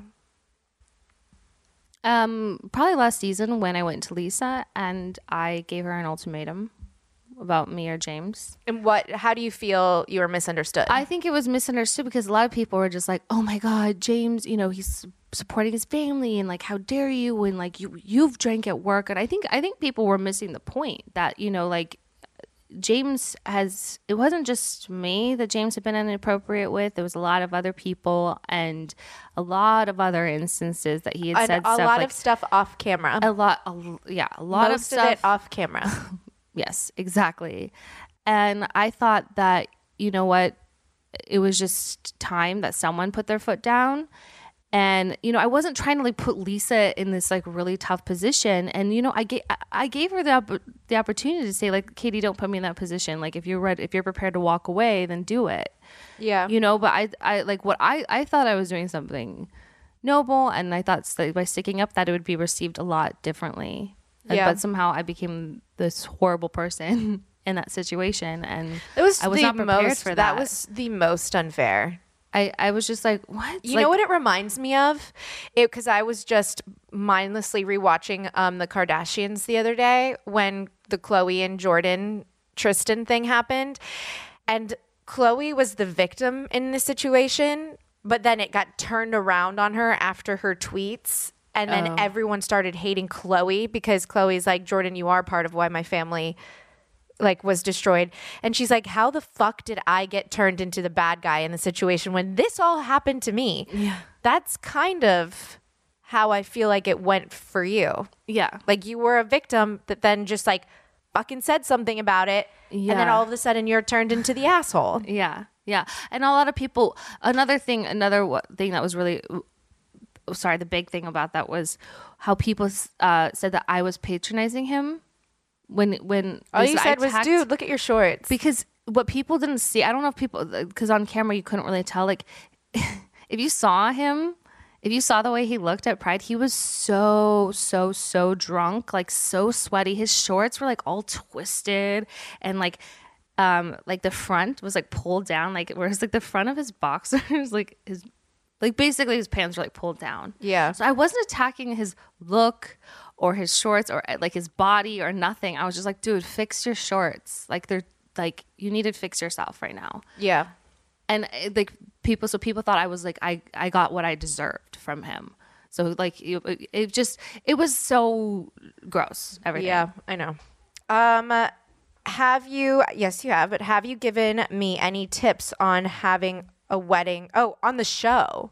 Um, probably last season when I went to Lisa and I gave her an ultimatum about me or James. And what, how do you feel you were misunderstood? I think it was misunderstood because a lot of people were just like, oh my God, James, you know, he's supporting his family and like, how dare you? And like, you, you've drank at work. And I think, I think people were missing the point that, you know, like James has, it wasn't just me that James had been inappropriate with. There was a lot of other people and a lot of other instances that he had and said a stuff lot like, of stuff off camera. a lot, a, yeah, a lot Most of stuff of it off camera. Yes, exactly. And I thought that, you know what, it was just time that someone put their foot down. And, you know, I wasn't trying to like put Lisa in this like really tough position. And, you know, I gave, I gave her the, opp- the opportunity to say like, Katie, don't put me in that position. Like if you're ready, if you're prepared to walk away, then do it. Yeah. You know, but I, I like what I, I thought I was doing something noble. And I thought that by sticking up that it would be received a lot differently. And, Yeah. But somehow I became this horrible person in that situation, and It was I was the not prepared most, for that. that was the most unfair. I, I was just like, what? You like, know what it reminds me of? It because I was just mindlessly rewatching um, the Kardashians the other day when the Khloe and Jordan Tristan thing happened, and Khloe was the victim in the situation, but then it got turned around on her after her tweets. And then Oh. everyone started hating Khloe because Khloe's like, Jordan, you are part of why my family like was destroyed. And she's like, how the fuck did I get turned into the bad guy in the situation when this all happened to me? Yeah. That's kind of how I feel like it went for you. Yeah. Like you were a victim that then just like fucking said something about it. And then Yeah. all of a sudden you're turned into the asshole. Yeah. Yeah. And a lot of people, another thing, another wa- thing that was really, oh, sorry, the big thing about that was how people uh, said that I was patronizing him when, when All you I said was, attacked- dude, look at your shorts. because what people didn't see, I don't know if people, because on camera you couldn't really tell, like if you saw him, if you saw the way he looked at Pride, he was so, so, so drunk, like so sweaty. His shorts were like all twisted and like, um, like the front was like pulled down, like whereas like the front of his boxers, like his, like basically his pants were like pulled down. Yeah. So I wasn't attacking his look or his shorts or like his body or nothing. I was just like, dude, fix your shorts. Like they're like, you need to fix yourself right now. Yeah. And uh, like people, so people thought I was like, I, I got what I deserved from him. So like, it, it just, it was so gross. Everything. Yeah, I know. Um, uh, have you, yes, you have, but have you given me any tips on having a wedding? Oh, on the show.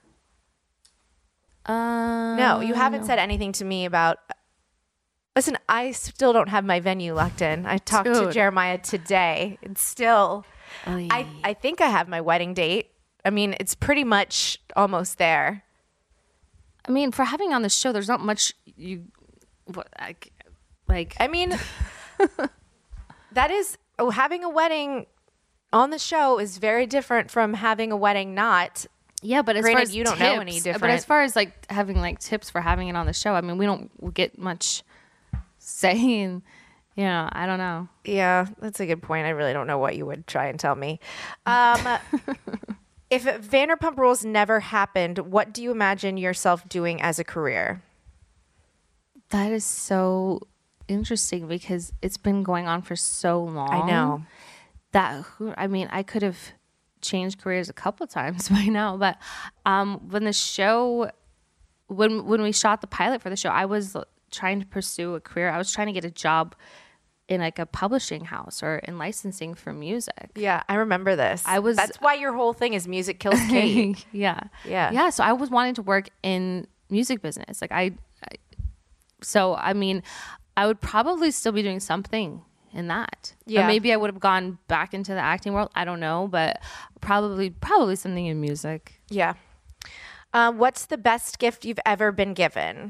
Uh, No, you haven't said anything to me about. Listen, I still don't have my venue locked in. I talked to Dude. Jeremiah today. It's still, Oy. I, I think I have my wedding date. I mean, it's pretty much almost there. I mean, for having on the show, there's not much you, what, like, like I mean, that is, oh, having a wedding on the show is very different from having a wedding not. yeah, but as Granted, far as you don't tips, know any But different. as far as like having like tips for having it on the show, I mean, we don't get much saying. You know, I don't know. Yeah, that's a good point. I really don't know what you would try and tell me. Um, if Vanderpump Rules never happened, what do you imagine yourself doing as a career? That is so interesting because it's been going on for so long. I know. That who I mean, I could have changed careers a couple of times by now, but um, when the show, when when we shot the pilot for the show, I was trying to pursue a career. I was trying to get a job in like a publishing house or in licensing for music. Yeah, I remember this. I was- That's why your whole thing is music kills Kate. yeah, Yeah. yeah. So I was wanting to work in music business. Like I, I, so I mean, I would probably still be doing something in that. Yeah. Or maybe I would have gone back into the acting world. I don't know, but probably probably something in music. Yeah. Um, what's the best gift you've ever been given?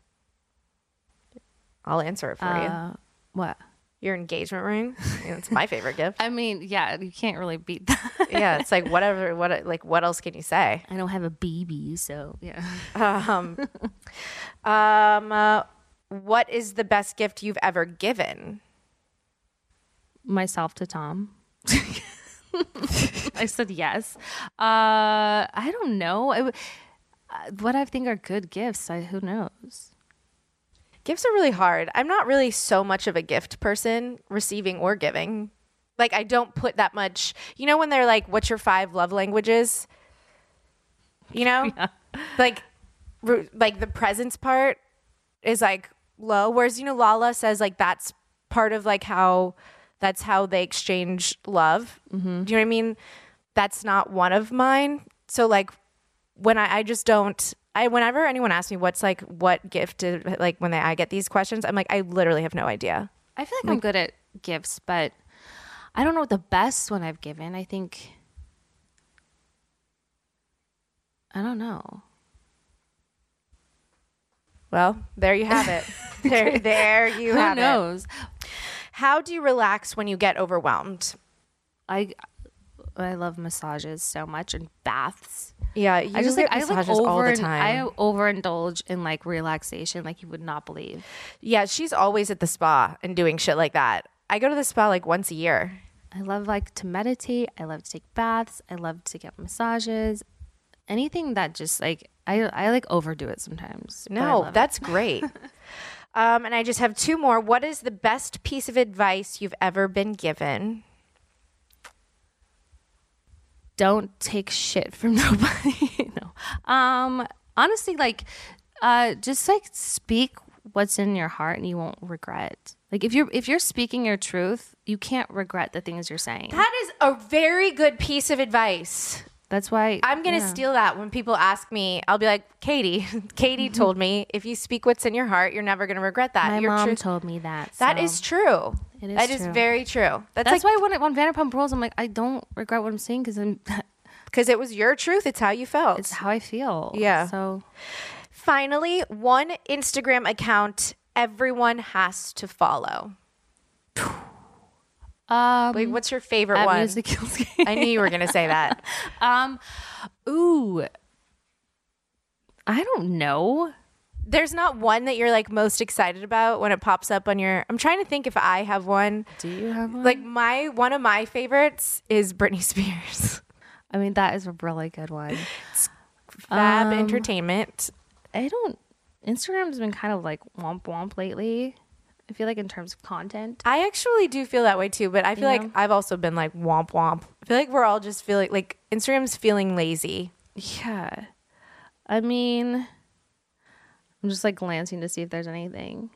I'll answer it for you. Uh, what? Your engagement ring. You know, it's my favorite gift. I mean, yeah, you can't really beat that. Yeah, it's like whatever. What like what else can you say? I don't have a baby, so yeah. Um, um, uh, what is the best gift you've ever given? Myself to Tom. I said yes. Uh, I don't know. I w- uh, what I think are good gifts. I, who knows? Gifts are really hard. I'm not really so much of a gift person, receiving or giving. Like, I don't put that much, you know, when they're like, what's your five love languages? You know, yeah. like, r- like the presents part is like low. Whereas, you know, Lala says like, that's part of like how, that's how they exchange love. Mm-hmm. Do you know what I mean? That's not one of mine. So like when I, I just don't, I, whenever anyone asks me what's like, what gift did, like when they, I get these questions, I'm like, I literally have no idea. I feel like, like I'm good at gifts, but I don't know what the best one I've given. I think, I don't know. Well, there you have it. there, there you Who have knows? it. How do you relax when you get overwhelmed? I, I love massages so much and baths. Yeah, you I just get like massages I like over, all the time. I overindulge in like relaxation, like you would not believe. Yeah, she's always at the spa and doing shit like that. I go to the spa like once a year. I love like to meditate. I love to take baths. I love to get massages. Anything that just like I I like overdo it sometimes. No, that's great. um, and I just have two more. What is the best piece of advice you've ever been given? Don't take shit from nobody. no. Um, honestly, like, uh, just like speak what's in your heart and you won't regret. Like if you're if you're speaking your truth, you can't regret the things you're saying. That is a very good piece of advice. That's why I'm going to yeah. steal that when people ask me. I'll be like, Katie, Katie told me if you speak what's in your heart, you're never going to regret that. My your mom truth- told me that. So. That is true. It is that true. is very true. That's, That's like, why when I, on Vanderpump Rules, I'm like, I don't regret what I'm saying because I'm because it was your truth. It's how you felt. It's how I feel. Yeah. So finally, one Instagram account everyone has to follow. Um, Wait, what's your favorite at one? Music Kills Game. I knew you were gonna say that. um, ooh, I don't know. There's not one that you're like most excited about when it pops up on your. I'm trying to think if I have one. Do you have one? Like my one of my favorites is Britney Spears. I mean, that is a really good one. It's Fab Um, Entertainment. I don't. Instagram's been kind of like womp womp lately. I feel like in terms of content. I actually do feel that way too, but I feel You like know? I've also been like womp womp. I feel like we're all just feeling like Instagram's feeling lazy. Yeah. I mean, I'm just like glancing to see if there's anything.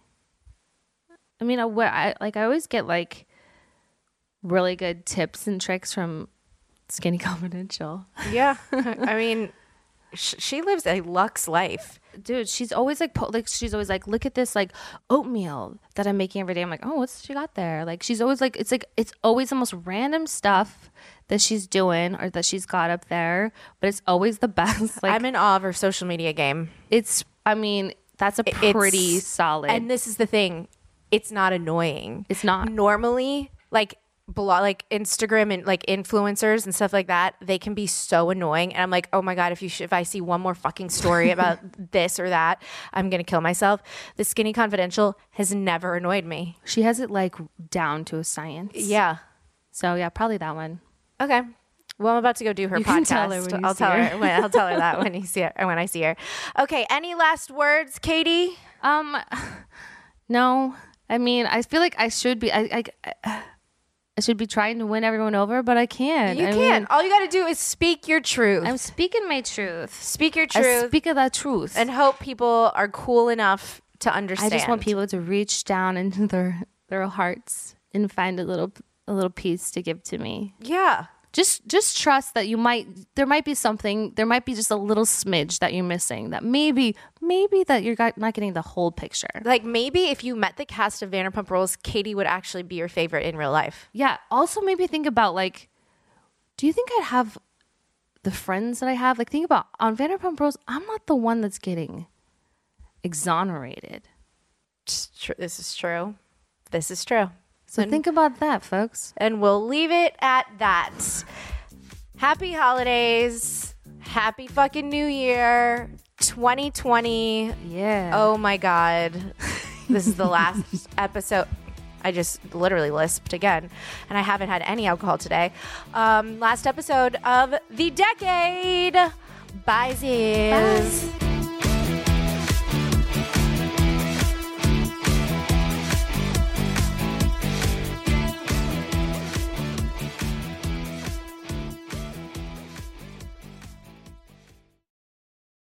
I mean, I, what I like, I always get like really good tips and tricks from Skinny Confidential. Yeah. I mean, sh- she lives a luxe life. Dude, she's always like, po- like she's always like, look at this like oatmeal that I'm making every day. I'm like, oh, what's she got there? Like, she's always like, it's like, it's always the most random stuff that she's doing or that she's got up there, but it's always the best. Like, I'm in awe of her social media game. it's, I mean, that's a It's- pretty solid. And this is the thing, it's not annoying. It's not. Normally, like blo- like Instagram and like influencers and stuff like that, they can be so annoying. And I'm like, oh my god, if you sh- if I see one more fucking story about this or that, I'm gonna kill myself. The Skinny Confidential has never annoyed me. She has it like down to a science. Yeah. So yeah, probably that one. Okay. Well, I'm about to go do her You podcast. can tell her when you I'll see tell her. her. when, I'll tell her that when you see her, or when I see her. Okay. Any last words, Katie? Um, no. I mean, I feel like I should be. I I, I should be trying to win everyone over, but I can't. You I can't. mean, All you got to do is speak your truth. I'm speaking my truth. speak your I truth speak of that truth, and hope people are cool enough to I understand. just want people to reach down into their their hearts and find a little a little piece to give to me. Yeah. Just just trust that you might there might be something, there might be just a little smidge that you're missing, that maybe maybe that you're got- not getting the whole picture. Like maybe if you met the cast of Vanderpump Rules, Katie would actually be your favorite in real life. Yeah. Also, maybe think about like, do you think I'd have the friends that I have? Like, think about on Vanderpump Rules, I'm not the one that's getting exonerated. It's tr- This is true. This is true. So And- think about that, folks. And we'll leave it at that. Happy holidays. Happy fucking New Year. twenty twenty. Yeah. Oh my God. This is the last episode. I just literally lisped again, and I haven't had any alcohol today. Um, last episode of the decade. Bye, Ziz. Bye.